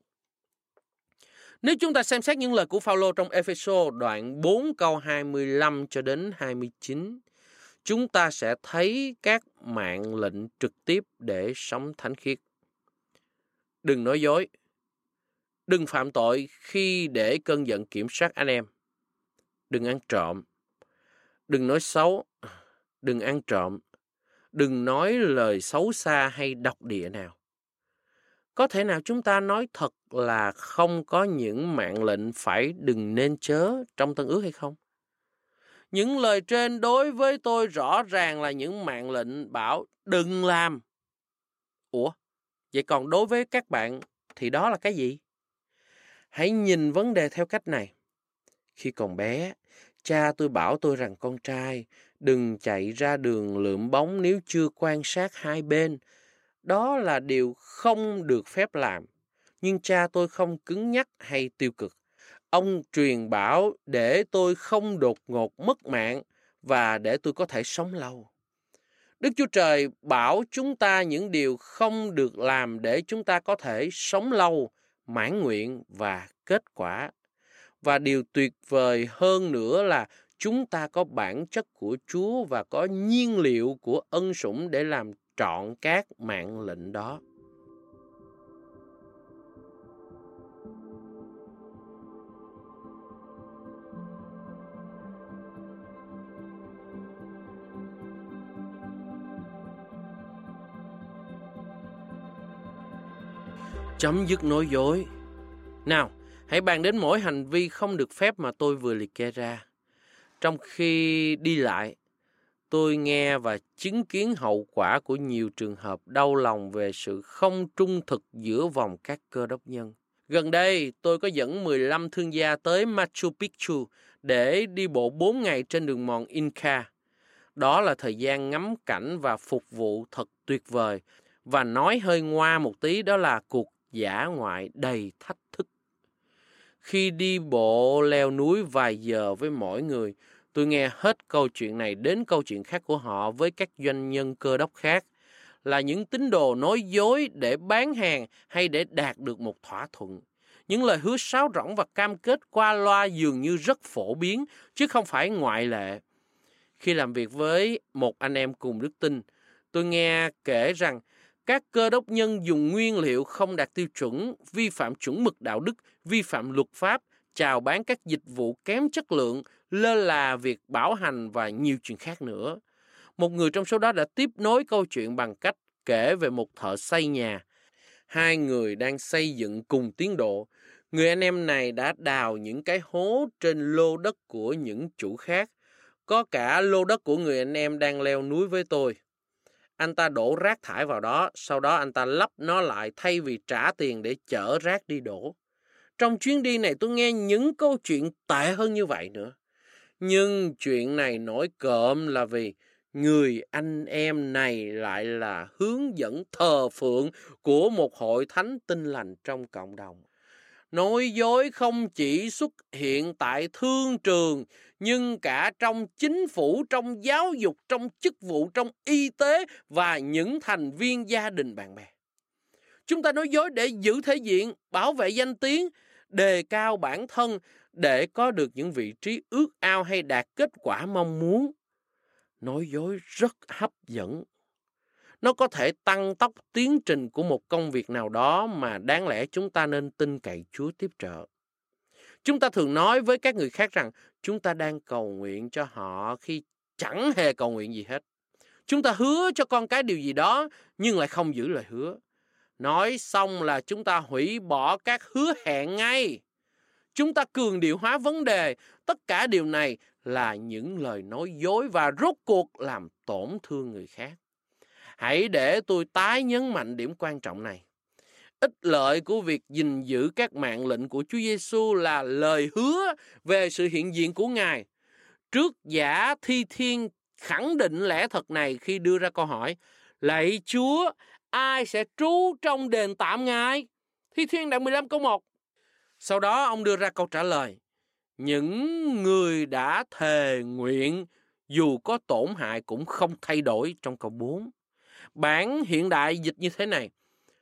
Nếu chúng ta xem xét những lời của Phaolô trong Ê-phê-sô đoạn bốn câu hai mươi lăm cho đến hai mươi chín, chúng ta sẽ thấy các mạng lệnh trực tiếp để sống thánh khiết. Đừng nói dối. Đừng phạm tội khi để cơn giận kiểm soát anh em. Đừng ăn trộm. Đừng nói xấu. Đừng ăn trộm. Đừng nói lời xấu xa hay độc địa nào. Có thể nào chúng ta nói thật là không có những mạng lệnh phải đừng nên chớ trong Tân Ước hay không? Những lời trên đối với tôi rõ ràng là những mạng lệnh bảo đừng làm. Ủa, Vậy còn đối với các bạn thì đó là cái gì? Hãy nhìn vấn đề theo cách này. Khi còn bé, cha tôi bảo tôi rằng con trai, đừng chạy ra đường lượm bóng nếu chưa quan sát hai bên. Đó là điều không được phép làm. Nhưng cha tôi không cứng nhắc hay tiêu cực. Ông truyền bảo để tôi không đột ngột mất mạng và để tôi có thể sống lâu. Đức Chúa Trời bảo chúng ta những điều không được làm để chúng ta có thể sống lâu, mãn nguyện và kết quả. Và điều tuyệt vời hơn nữa là chúng ta có bản chất của Chúa và có nhiên liệu của ân sủng để làm trọn các mạng lệnh đó. Chấm dứt nói dối. Nào, hãy bàn đến mỗi hành vi không được phép mà tôi vừa liệt kê ra. Trong khi đi lại, tôi nghe và chứng kiến hậu quả của nhiều trường hợp đau lòng về sự không trung thực giữa vòng các cơ đốc nhân. Gần đây, tôi có dẫn mười lăm thương gia tới Machu Picchu để đi bộ bốn ngày trên đường mòn Inca. Đó là thời gian ngắm cảnh và phục vụ thật tuyệt vời. Và nói hơi ngoa một tí, đó là cuộc dã ngoại đầy thách thức. Khi đi bộ leo núi vài giờ với mỗi người, tôi nghe hết câu chuyện này đến câu chuyện khác của họ với các doanh nhân cơ đốc khác, là những tín đồ nói dối để bán hàng hay để đạt được một thỏa thuận. Những lời hứa sáo rỗng và cam kết qua loa dường như rất phổ biến, chứ không phải ngoại lệ. Khi làm việc với một anh em cùng đức tin, tôi nghe kể rằng các cơ đốc nhân dùng nguyên liệu không đạt tiêu chuẩn, vi phạm chuẩn mực đạo đức, vi phạm luật pháp, chào bán các dịch vụ kém chất lượng, lơ là việc bảo hành và nhiều chuyện khác nữa. Một người trong số đó đã tiếp nối câu chuyện bằng cách kể về một thợ xây nhà. Hai người đang xây dựng cùng tiến độ. Người anh em này đã đào những cái hố trên lô đất của những chủ khác. Có cả lô đất của người anh em đang leo núi với tôi. Anh ta đổ rác thải vào đó, sau đó anh ta lấp nó lại thay vì trả tiền để chở rác đi đổ. Trong chuyến đi này tôi nghe những câu chuyện tệ hơn như vậy nữa. Nhưng chuyện này nổi cộm là vì người anh em này lại là hướng dẫn thờ phượng của một hội thánh tin lành trong cộng đồng. Nói dối không chỉ xuất hiện tại thương trường, nhưng cả trong chính phủ, trong giáo dục, trong chức vụ, trong y tế và những thành viên gia đình bạn bè. Chúng ta nói dối để giữ thể diện, bảo vệ danh tiếng, đề cao bản thân để có được những vị trí ước ao hay đạt kết quả mong muốn. Nói dối rất hấp dẫn. Nó có thể tăng tốc tiến trình của một công việc nào đó mà đáng lẽ chúng ta nên tin cậy Chúa tiếp trợ. Chúng ta thường nói với các người khác rằng chúng ta đang cầu nguyện cho họ khi chẳng hề cầu nguyện gì hết. Chúng ta hứa cho con cái điều gì đó nhưng lại không giữ lời hứa. Nói xong là chúng ta hủy bỏ các hứa hẹn ngay. Chúng ta cường điệu hóa vấn đề. Tất cả điều này là những lời nói dối và rốt cuộc làm tổn thương người khác. Hãy để tôi tái nhấn mạnh điểm quan trọng này. Ích lợi của việc gìn giữ các mạng lệnh của Chúa Giêsu là lời hứa về sự hiện diện của Ngài. Trước giả Thi Thiên khẳng định lẽ thật này khi đưa ra câu hỏi: lạy Chúa, ai sẽ trú trong đền tạm Ngài? Thi Thiên đoạn mười lăm câu một. Sau đó ông đưa ra câu trả lời: những người đã thề nguyện dù có tổn hại cũng không thay đổi trong câu bốn. Bản hiện đại dịch như thế này: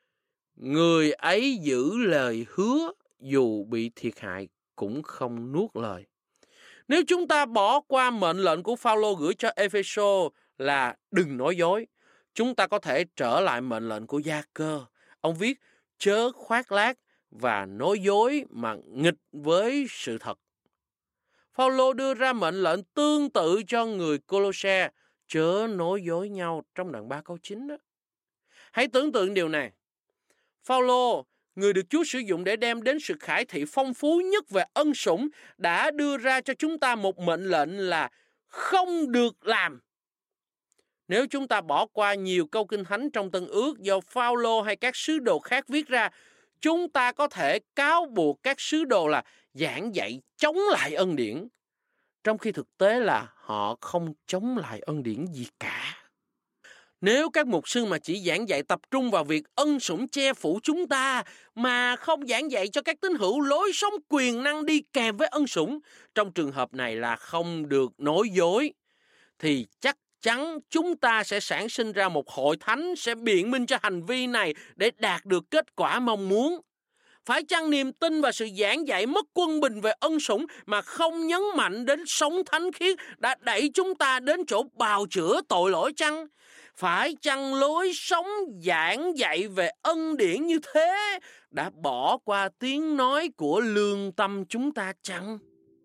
người ấy giữ lời hứa dù bị thiệt hại cũng không nuốt lời. Nếu chúng ta bỏ qua mệnh lệnh của Phao-lô gửi cho Ê-phê-sô là đừng nói dối, chúng ta có thể trở lại mệnh lệnh của Gia-cơ. Ông viết chớ khoác lác và nói dối mà nghịch với sự thật. Phao-lô đưa ra mệnh lệnh tương tự cho người Cô-lô-se, chớ nói dối nhau trong đoạn ba câu chín đó. Hãy tưởng tượng điều này. Phao-lô, người được Chúa sử dụng để đem đến sự khải thị phong phú nhất về ân sủng, đã đưa ra cho chúng ta một mệnh lệnh là không được làm. Nếu chúng ta bỏ qua nhiều câu kinh thánh trong Tân Ước do Phao-lô hay các sứ đồ khác viết ra, chúng ta có thể cáo buộc các sứ đồ là giảng dạy chống lại ân điển, trong khi thực tế là họ không chống lại ân điển gì cả. Nếu các mục sư mà chỉ giảng dạy tập trung vào việc ân sủng che phủ chúng ta, mà không giảng dạy cho các tín hữu lối sống quyền năng đi kèm với ân sủng, trong trường hợp này là không được nói dối, thì chắc chắn chúng ta sẽ sản sinh ra một hội thánh sẽ biện minh cho hành vi này để đạt được kết quả mong muốn. Phải chăng niềm tin và sự giảng dạy mất quân bình về ân sủng mà không nhấn mạnh đến sống thánh khiết đã đẩy chúng ta đến chỗ bào chữa tội lỗi chăng? Phải chăng lối sống giảng dạy về ân điển như thế đã bỏ qua tiếng nói của lương tâm chúng ta chăng?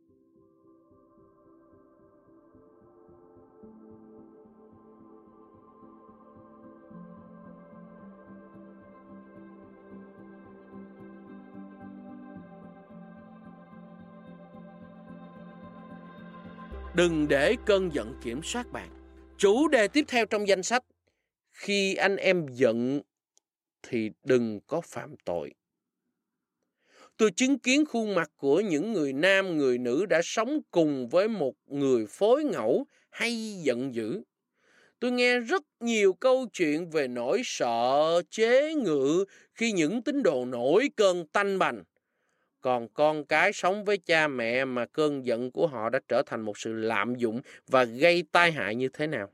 Đừng để cơn giận kiểm soát bạn. Chủ đề tiếp theo trong danh sách: khi anh em giận thì đừng có phạm tội. Tôi chứng kiến khuôn mặt của những người nam, người nữ đã sống cùng với một người phối ngẫu hay giận dữ. Tôi nghe rất nhiều câu chuyện về nỗi sợ chế ngự khi những tín đồ nổi cơn tanh bành. Còn con cái sống với cha mẹ mà cơn giận của họ đã trở thành một sự lạm dụng và gây tai hại như thế nào.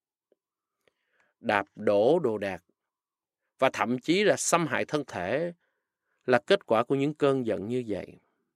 Đạp đổ đồ đạc và thậm chí là xâm hại thân thể là kết quả của những cơn giận như vậy.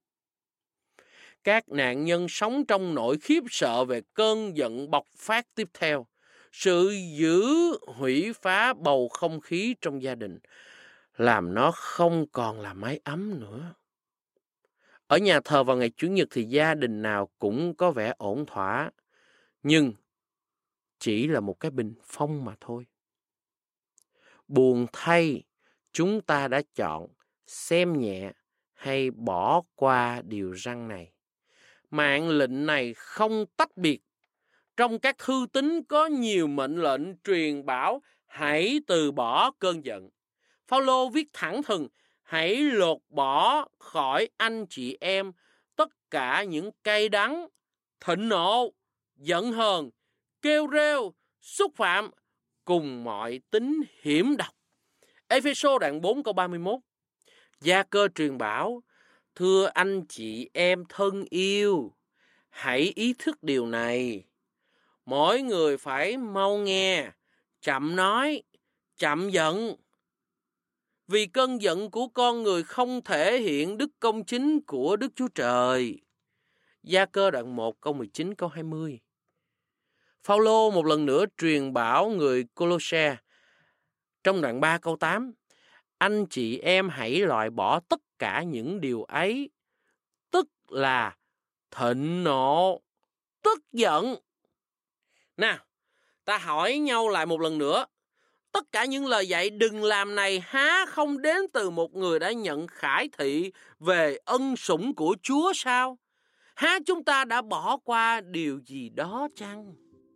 Các nạn nhân sống trong nỗi khiếp sợ về cơn giận bộc phát tiếp theo, sự giữ hủy phá bầu không khí trong gia đình, làm nó không còn là mái ấm nữa. Ở nhà thờ vào ngày Chủ nhật thì gia đình nào cũng có vẻ ổn thỏa, nhưng chỉ là một cái bình phong mà thôi. Buồn thay, chúng ta đã chọn xem nhẹ hay bỏ qua điều răn này. Mạng lệnh này không tách biệt. Trong các thư tín có nhiều mệnh lệnh truyền bảo hãy từ bỏ cơn giận. Phao-lô viết thẳng thừng: hãy lột bỏ khỏi anh chị em tất cả những cay đắng, thịnh nộ, giận hờn, kêu rêu, xúc phạm cùng mọi tính hiểm độc. Ê-phê-sô đoạn bốn câu ba mươi mốt. Gia-cơ truyền bảo: thưa anh chị em thân yêu, hãy ý thức điều này. Mỗi người phải mau nghe, chậm nói, chậm giận. Vì cơn giận của con người không thể hiện đức công chính của Đức Chúa Trời. Gia-cơ đoạn một câu mười chín câu hai mươi. Phao-lô một lần nữa truyền bảo người Cô-lô-se trong đoạn ba câu tám: anh chị em hãy loại bỏ tất cả những điều ấy, tức là thịnh nộ, tức giận. Nào, ta hỏi nhau lại một lần nữa. Tất cả những lời dạy đừng làm này há không đến từ một người đã nhận khải thị về ân sủng của Chúa sao? Há chúng ta đã bỏ qua điều gì đó chăng?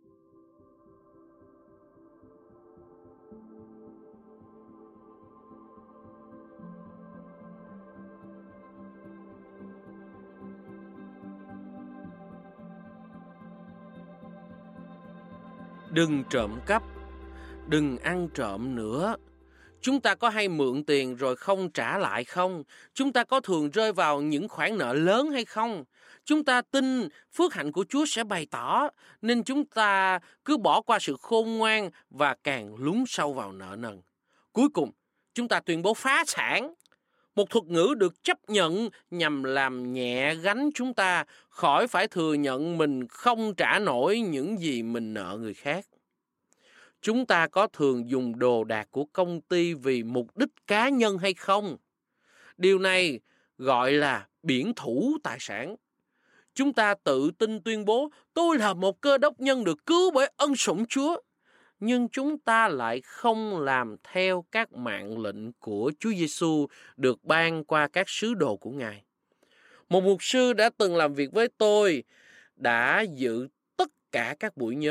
Đừng trộm cắp, đừng ăn trộm nữa. Chúng ta có hay mượn tiền rồi không trả lại không? Chúng ta có thường rơi vào những khoản nợ lớn hay không? Chúng ta tin phước hạnh của Chúa sẽ bày tỏ, nên chúng ta cứ bỏ qua sự khôn ngoan và càng lún sâu vào nợ nần. Cuối cùng, chúng ta tuyên bố phá sản. Một thuật ngữ được chấp nhận nhằm làm nhẹ gánh chúng ta khỏi phải thừa nhận mình không trả nổi những gì mình nợ người khác. Chúng ta có thường dùng đồ đạc của công ty vì mục đích cá nhân hay không? Điều này gọi là biển thủ tài sản. Chúng ta tự tin tuyên bố tôi là một cơ đốc nhân được cứu bởi ân sủng Chúa. Nhưng chúng ta lại không làm theo các mạng lệnh của Chúa Giêsu được ban qua các sứ đồ của Ngài. Một mục sư đã từng làm việc với tôi, đã dự tất cả các buổi nhóm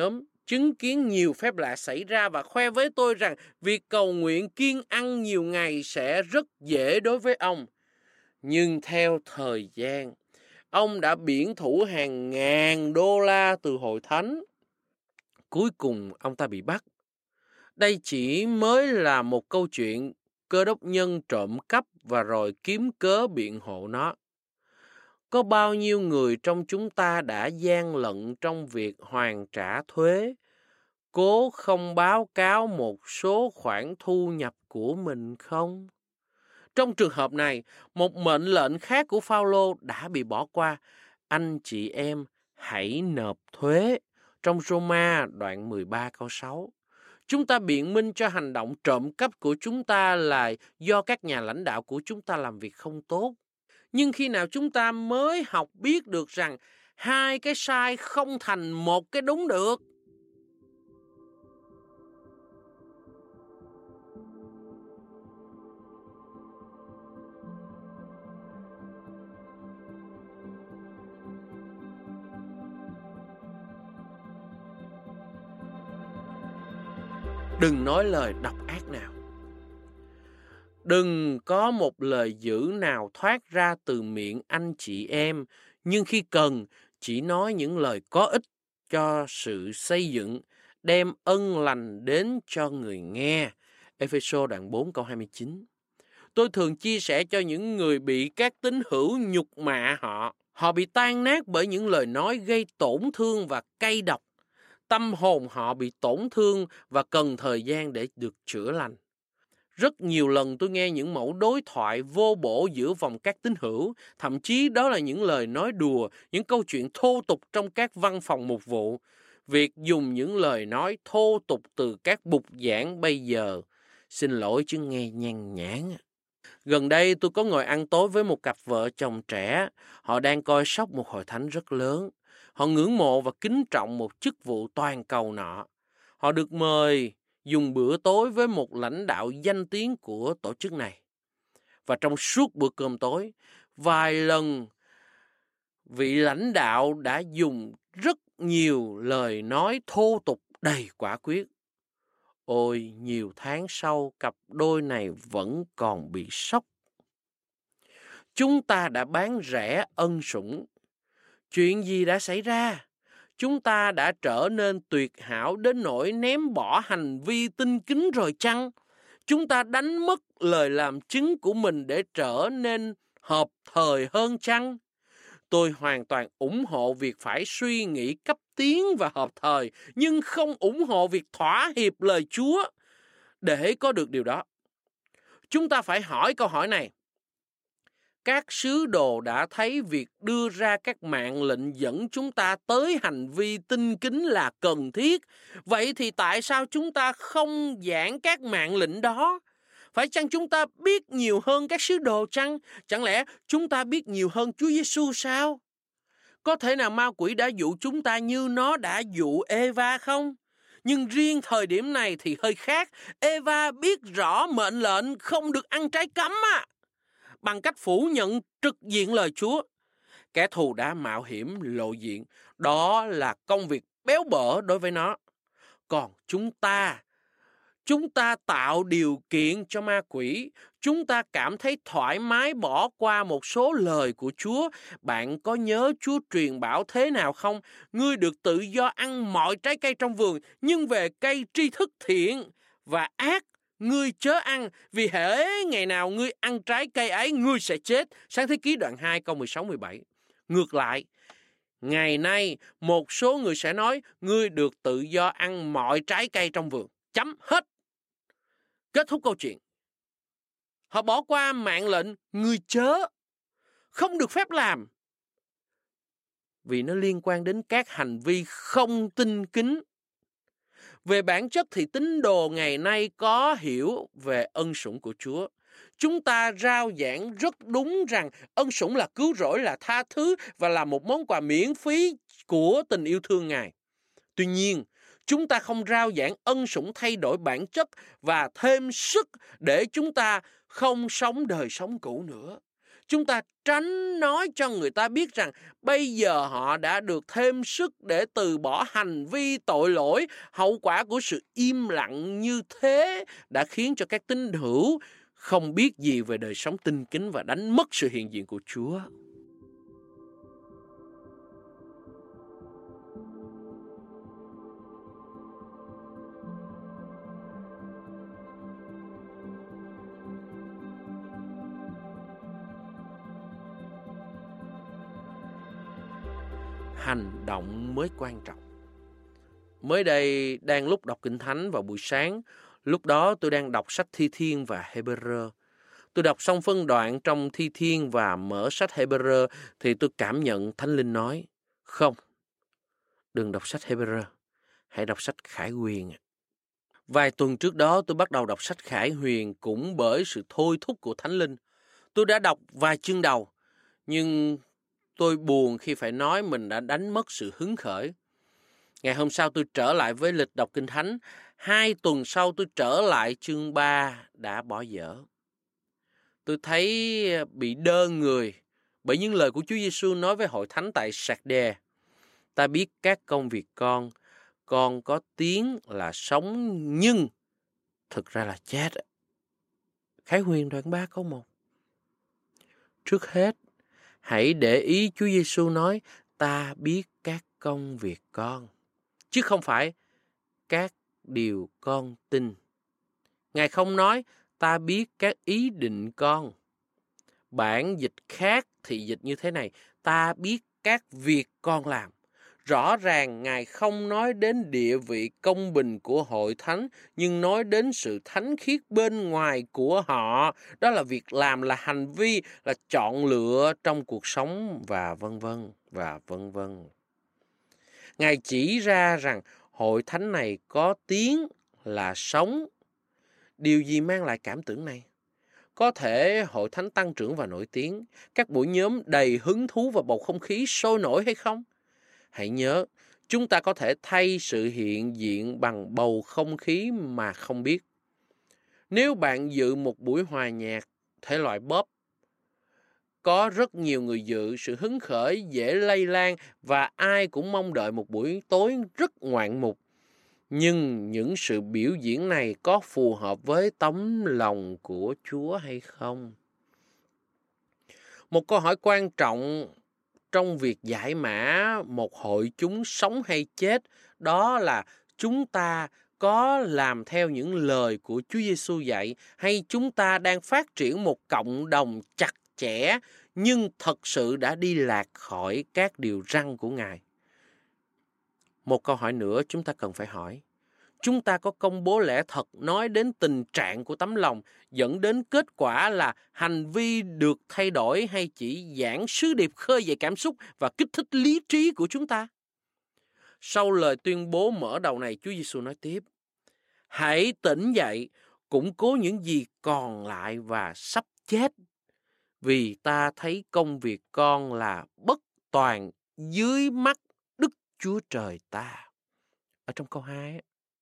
chứng kiến nhiều phép lạ xảy ra và khoe với tôi rằng việc cầu nguyện kiêng ăn nhiều ngày sẽ rất dễ đối với ông. Nhưng theo thời gian, ông đã biển thủ hàng ngàn đô la từ hội thánh. Cuối cùng ông ta bị bắt. Đây chỉ mới là một câu chuyện cơ đốc nhân trộm cắp và rồi kiếm cớ biện hộ nó. Có bao nhiêu người trong chúng ta đã gian lận trong việc hoàn trả thuế, cố không báo cáo một số khoản thu nhập của mình không? Trong trường hợp này, một mệnh lệnh khác của Phao-lô đã bị bỏ qua. Anh chị em hãy nộp thuế. Trong Roma đoạn mười ba câu sáu. Chúng ta biện minh cho hành động trộm cắp của chúng ta là do các nhà lãnh đạo của chúng ta làm việc không tốt. Nhưng khi nào chúng ta mới học biết được rằng hai cái sai không thành một cái đúng được? Đừng nói lời độc ác nào. Đừng có một lời dữ nào thoát ra từ miệng anh chị em, nhưng khi cần, chỉ nói những lời có ích cho sự xây dựng, đem ân lành đến cho người nghe. Ê-phê-sô đoạn bốn câu hai mươi chín. Tôi thường chia sẻ cho những người bị các tín hữu nhục mạ họ. Họ bị tan nát bởi những lời nói gây tổn thương và cay độc. Tâm hồn họ bị tổn thương và cần thời gian để được chữa lành. Rất nhiều lần tôi nghe những mẫu đối thoại vô bổ giữa vòng các tín hữu, thậm chí đó là những lời nói đùa, những câu chuyện thô tục trong các văn phòng mục vụ. Việc dùng những lời nói thô tục từ các bục giảng bây giờ, xin lỗi chứ nghe nhan nhản. Gần đây tôi có ngồi ăn tối với một cặp vợ chồng trẻ, họ đang coi sóc một hội thánh rất lớn. Họ ngưỡng mộ và kính trọng một chức vụ toàn cầu nọ. Họ được mời dùng bữa tối với một lãnh đạo danh tiếng của tổ chức này. Và trong suốt bữa cơm tối, vài lần vị lãnh đạo đã dùng rất nhiều lời nói thô tục đầy quả quyết. Ôi, nhiều tháng sau, cặp đôi này vẫn còn bị sốc. Chúng ta đã bán rẻ ân sủng. Chuyện gì đã xảy ra? Chúng ta đã trở nên tuyệt hảo đến nỗi ném bỏ hành vi tinh kính rồi chăng? Chúng ta đánh mất lời làm chứng của mình để trở nên hợp thời hơn chăng? Tôi hoàn toàn ủng hộ việc phải suy nghĩ cấp tiến và hợp thời, nhưng không ủng hộ việc thỏa hiệp lời Chúa. Để có được điều đó, chúng ta phải hỏi câu hỏi này. Các sứ đồ đã thấy việc đưa ra các mạng lệnh dẫn chúng ta tới hành vi tinh kính là cần thiết. Vậy thì tại sao chúng ta không giảng các mạng lệnh đó? Phải chăng chúng ta biết nhiều hơn các sứ đồ chăng? Chẳng lẽ chúng ta biết nhiều hơn Chúa Giêsu sao? Có thể nào ma quỷ đã dụ chúng ta như nó đã dụ Eva không? Nhưng riêng thời điểm này thì hơi khác. Eva biết rõ mệnh lệnh không được ăn trái cấm à. Bằng cách phủ nhận trực diện lời Chúa, kẻ thù đã mạo hiểm lộ diện. Đó là công việc béo bở đối với nó. Còn chúng ta, chúng ta tạo điều kiện cho ma quỷ. Chúng ta cảm thấy thoải mái bỏ qua một số lời của Chúa. Bạn có nhớ Chúa truyền bảo thế nào không? Ngươi được tự do ăn mọi trái cây trong vườn, nhưng về cây tri thức thiện và ác, ngươi chớ ăn, vì hễ ngày nào ngươi ăn trái cây ấy, ngươi sẽ chết. Sáng thế ký đoạn hai câu mười sáu mười bảy. Ngược lại, ngày nay một số người sẽ nói ngươi được tự do ăn mọi trái cây trong vườn. Chấm hết. Kết thúc câu chuyện. Họ bỏ qua mạng lệnh ngươi chớ, không được phép làm, vì nó liên quan đến các hành vi không tinh kính. Về bản chất thì tín đồ ngày nay có hiểu về ân sủng của Chúa. Chúng ta rao giảng rất đúng rằng ân sủng là cứu rỗi, là tha thứ và là một món quà miễn phí của tình yêu thương Ngài. Tuy nhiên, chúng ta không rao giảng ân sủng thay đổi bản chất và thêm sức để chúng ta không sống đời sống cũ nữa. Chúng ta tránh nói cho người ta biết rằng bây giờ họ đã được thêm sức để từ bỏ hành vi tội lỗi. Hậu quả của sự im lặng như thế đã khiến cho các tín hữu không biết gì về đời sống tinh kính và đánh mất sự hiện diện của Chúa. Hành động mới quan trọng. Mới đây, đang lúc đọc Kinh Thánh vào buổi sáng, lúc đó tôi đang đọc sách Thi Thiên và Hê-bơ-rơ. Tôi đọc xong phân đoạn trong Thi Thiên và mở sách Hê-bơ-rơ thì tôi cảm nhận Thánh Linh nói, không, đừng đọc sách Hê-bơ-rơ, hãy đọc sách Khải Huyền. Vài tuần trước đó tôi bắt đầu đọc sách Khải Huyền cũng bởi sự thôi thúc của Thánh Linh. Tôi đã đọc vài chương đầu, nhưng tôi buồn khi phải nói mình đã đánh mất sự hứng khởi. Ngày hôm sau tôi trở lại với lịch đọc Kinh Thánh. Hai tuần sau tôi trở lại chương ba đã bỏ dở. Tôi thấy bị đơ người bởi những lời của Chúa Giêsu nói với hội thánh tại Sạc-đe. Ta biết các công việc con, con có tiếng là sống nhưng thực ra là chết. Khải Huyền đoạn ba câu một. Trước hết, hãy để ý Chúa Giêsu nói ta biết các công việc con, chứ không phải các điều con tin. Ngài không nói ta biết các ý định con. Bản dịch khác thì dịch như thế này, ta biết các việc con làm. Rõ ràng Ngài không nói đến địa vị công bình của hội thánh, nhưng nói đến sự thánh khiết bên ngoài của họ. Đó là việc làm, là hành vi, là chọn lựa trong cuộc sống và vân vân và vân vân. Ngài chỉ ra rằng hội thánh này có tiếng là sống. Điều gì mang lại cảm tưởng này? Có thể hội thánh tăng trưởng và nổi tiếng, các buổi nhóm đầy hứng thú và bầu không khí sôi nổi hay không? Hãy nhớ, chúng ta có thể thay sự hiện diện bằng bầu không khí mà không biết. Nếu bạn dự một buổi hòa nhạc thể loại pop, có rất nhiều người dự, sự hứng khởi dễ lây lan và ai cũng mong đợi một buổi tối rất ngoạn mục. Nhưng những sự biểu diễn này có phù hợp với tấm lòng của Chúa hay không? Một câu hỏi quan trọng trong việc giải mã một hội chúng sống hay chết, đó là chúng ta có làm theo những lời của Chúa Giêsu dạy, hay chúng ta đang phát triển một cộng đồng chặt chẽ nhưng thật sự đã đi lạc khỏi các điều răn của Ngài? Một câu hỏi nữa chúng ta cần phải hỏi. Chúng ta có công bố lẽ thật nói đến tình trạng của tấm lòng dẫn đến kết quả là hành vi được thay đổi, hay chỉ giảng sứ điệp khơi dậy cảm xúc và kích thích lý trí của chúng ta? Sau lời tuyên bố mở đầu này, Chúa Giêsu nói tiếp: hãy tỉnh dậy, củng cố những gì còn lại và sắp chết, vì ta thấy công việc con là bất toàn dưới mắt Đức Chúa Trời ta. Ở trong câu hai,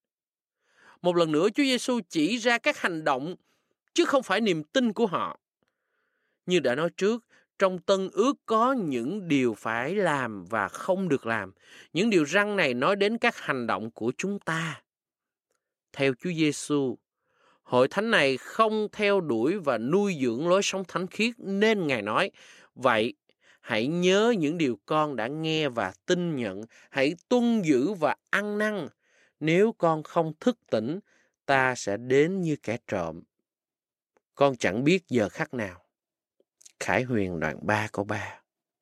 một lần nữa Chúa Giêsu chỉ ra các hành động chứ không phải niềm tin của họ. Như đã nói trước, trong Tân Ước có những điều phải làm và không được làm. Những điều răn này nói đến các hành động của chúng ta. Theo Chúa Giêsu, hội thánh này không theo đuổi và nuôi dưỡng lối sống thánh khiết, nên Ngài nói: vậy hãy nhớ những điều con đã nghe và tin nhận, hãy tuân giữ và ăn năn. Nếu con không thức tỉnh, ta sẽ đến như kẻ trộm. Con chẳng biết giờ khắc nào. Khải Huyền đoạn ba câu ba.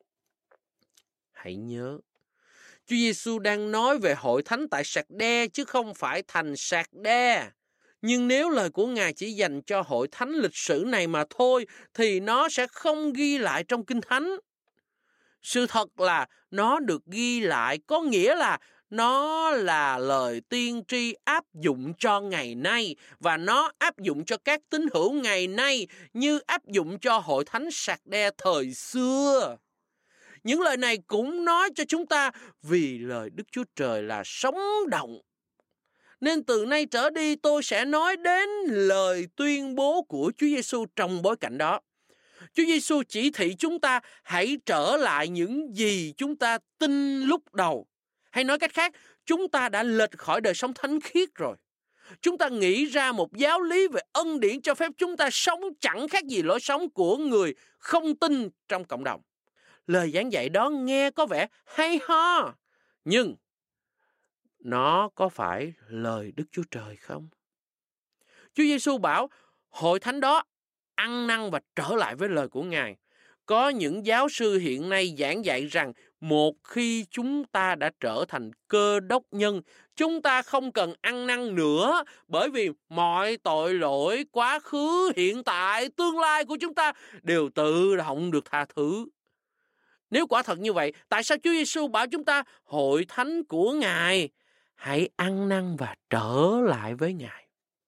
Hãy nhớ, Chúa Giêsu đang nói về hội thánh tại Sạc-đe chứ không phải thành Sạc-đe. Nhưng nếu lời của Ngài chỉ dành cho hội thánh lịch sử này mà thôi, thì nó sẽ không ghi lại trong Kinh Thánh. Sự thật là nó được ghi lại, có nghĩa là nó là lời tiên tri áp dụng cho ngày nay, và nó áp dụng cho các tín hữu ngày nay như áp dụng cho hội thánh Sạc-đe thời xưa. Những lời này cũng nói cho chúng ta vì lời Đức Chúa Trời là sống động. Nên từ nay trở đi tôi sẽ nói đến lời tuyên bố của Chúa Giêsu trong bối cảnh đó. Chúa Giêsu chỉ thị chúng ta hãy trở lại những gì chúng ta tin lúc đầu. Hay nói cách khác, chúng ta đã lệch khỏi đời sống thánh khiết rồi. Chúng ta nghĩ ra một giáo lý về ân điển cho phép chúng ta sống chẳng khác gì lối sống của người không tin trong cộng đồng. Lời giảng dạy đó nghe có vẻ hay ho, nhưng nó có phải lời Đức Chúa Trời không? Chúa Giêsu bảo hội thánh đó ăn năn và trở lại với lời của Ngài. Có những giáo sư hiện nay giảng dạy rằng một khi chúng ta đã trở thành cơ đốc nhân, chúng ta không cần ăn năn nữa, bởi vì mọi tội lỗi quá khứ, hiện tại, tương lai của chúng ta đều tự động được tha thứ. Nếu quả thật như vậy, tại sao Chúa Giêsu bảo chúng ta hội thánh của Ngài hãy ăn năn và trở lại với Ngài?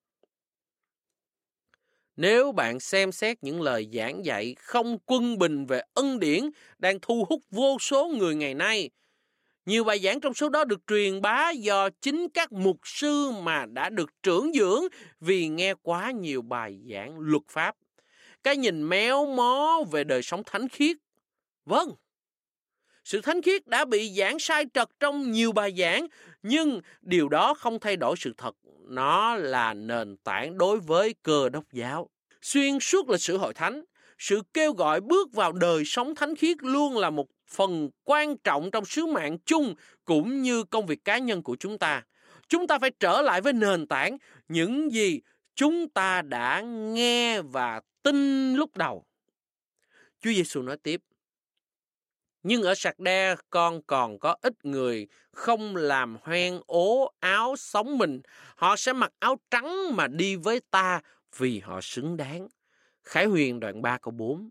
Nếu bạn xem xét những lời giảng dạy không quân bình về ân điển đang thu hút vô số người ngày nay, nhiều bài giảng trong số đó được truyền bá do chính các mục sư mà đã được trưởng dưỡng vì nghe quá nhiều bài giảng luật pháp. Cái nhìn méo mó về đời sống thánh khiết. Vâng, sự thánh khiết đã bị giảng sai trật trong nhiều bài giảng, nhưng điều đó không thay đổi sự thật. Nó là nền tảng đối với Cơ Đốc giáo. Xuyên suốt lịch sử hội thánh, sự kêu gọi bước vào đời sống thánh khiết luôn là một phần quan trọng trong sứ mạng chung cũng như công việc cá nhân của chúng ta. Chúng ta phải trở lại với nền tảng những gì chúng ta đã nghe và tin lúc đầu. Chúa Giêsu nói tiếp: nhưng ở Sạc-đe con còn có ít người không làm hoen ố áo sống mình. Họ sẽ mặc áo trắng mà đi với ta vì họ xứng đáng. Khải Huyền đoạn ba câu bốn.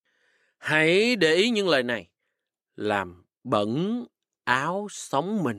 Hãy để ý những lời này. Làm bẩn áo sống mình.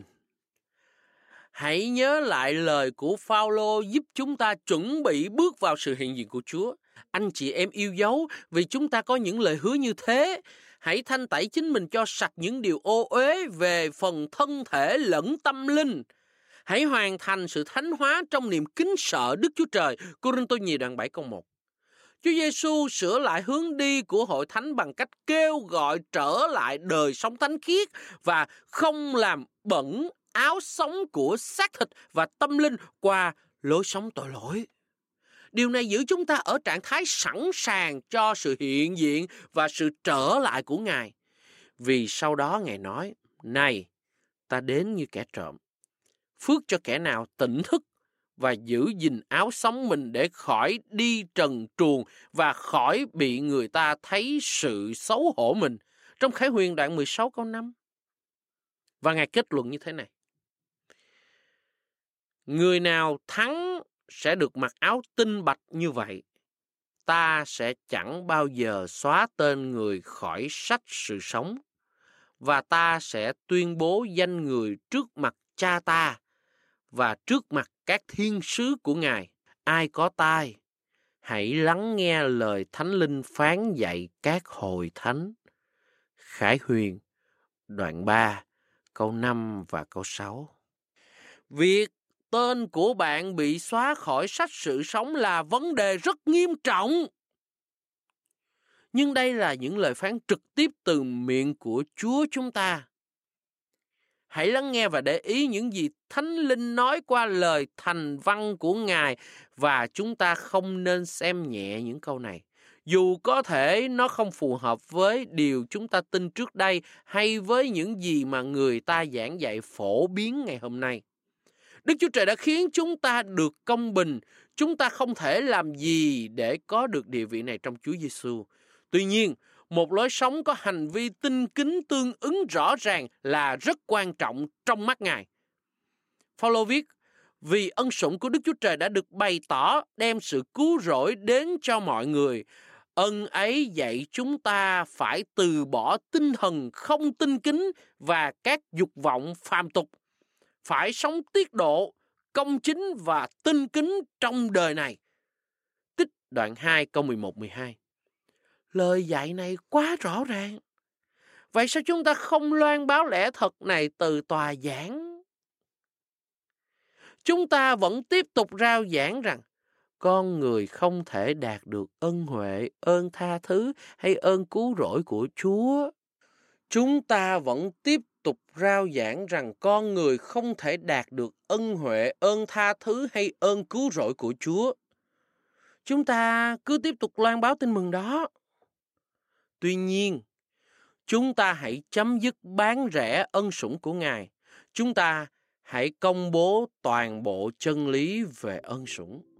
Hãy nhớ lại lời của Phao-lô giúp chúng ta chuẩn bị bước vào sự hiện diện của Chúa. Anh chị em yêu dấu, vì chúng ta có những lời hứa như thế. Hãy thanh tẩy chính mình cho sạch những điều ô uế về phần thân thể lẫn tâm linh. Hãy hoàn thành sự thánh hóa trong niềm kính sợ Đức Chúa Trời. Cô-rinh-tô nhì đoạn bảy câu một. Chúa Giêsu sửa lại hướng đi của hội thánh bằng cách kêu gọi trở lại đời sống thánh khiết và không làm bẩn áo sống của xác thịt và tâm linh qua lối sống tội lỗi. Điều này giữ chúng ta ở trạng thái sẵn sàng cho sự hiện diện và sự trở lại của Ngài. Vì sau đó Ngài nói: này, ta đến như kẻ trộm. Phước cho kẻ nào tỉnh thức và giữ gìn áo sống mình để khỏi đi trần truồng và khỏi bị người ta thấy sự xấu hổ mình. Trong Khải Huyền đoạn mười sáu câu năm. Và Ngài kết luận như thế này: người nào thắng sẽ được mặc áo tinh bạch như vậy. Ta sẽ chẳng bao giờ xóa tên người khỏi sách sự sống, và ta sẽ tuyên bố danh người trước mặt Cha ta và trước mặt các thiên sứ của Ngài. Ai có tai, hãy lắng nghe lời Thánh Linh phán dạy các hội thánh. Khải Huyền đoạn ba câu năm và câu sáu. Việc tên của bạn bị xóa khỏi sách sự sống là vấn đề rất nghiêm trọng. Nhưng đây là những lời phán trực tiếp từ miệng của Chúa chúng ta. Hãy lắng nghe và để ý những gì Thánh Linh nói qua lời thành văn của Ngài, và chúng ta không nên xem nhẹ những câu này. Dù có thể nó không phù hợp với điều chúng ta tin trước đây hay với những gì mà người ta giảng dạy phổ biến ngày hôm nay. Đức Chúa Trời đã khiến chúng ta được công bình. Chúng ta không thể làm gì để có được địa vị này trong Chúa Giêsu. Tuy nhiên, một lối sống có hành vi tinh kính tương ứng rõ ràng là rất quan trọng trong mắt Ngài. Phao-lô viết: vì ân sủng của Đức Chúa Trời đã được bày tỏ đem sự cứu rỗi đến cho mọi người. Ân ấy dạy chúng ta phải từ bỏ tinh thần không tinh kính và các dục vọng phàm tục. Phải sống tiết độ, công chính và tinh kính trong đời này. Tích đoạn hai câu mười một mười hai. Lời dạy này quá rõ ràng. Vậy sao chúng ta không loan báo lẽ thật này từ tòa giảng? Chúng ta vẫn tiếp tục rao giảng rằng con người không thể đạt được ân huệ, ơn tha thứ hay ơn cứu rỗi của Chúa. Chúng ta vẫn tiếp tục rao giảng rằng con người không thể đạt được ân huệ, ơn tha thứ hay ơn cứu rỗi của Chúa. Chúng ta cứ tiếp tục loan báo tin mừng đó. Tuy nhiên, chúng ta hãy chấm dứt bán rẻ ân sủng của Ngài. Chúng ta hãy công bố toàn bộ chân lý về ân sủng.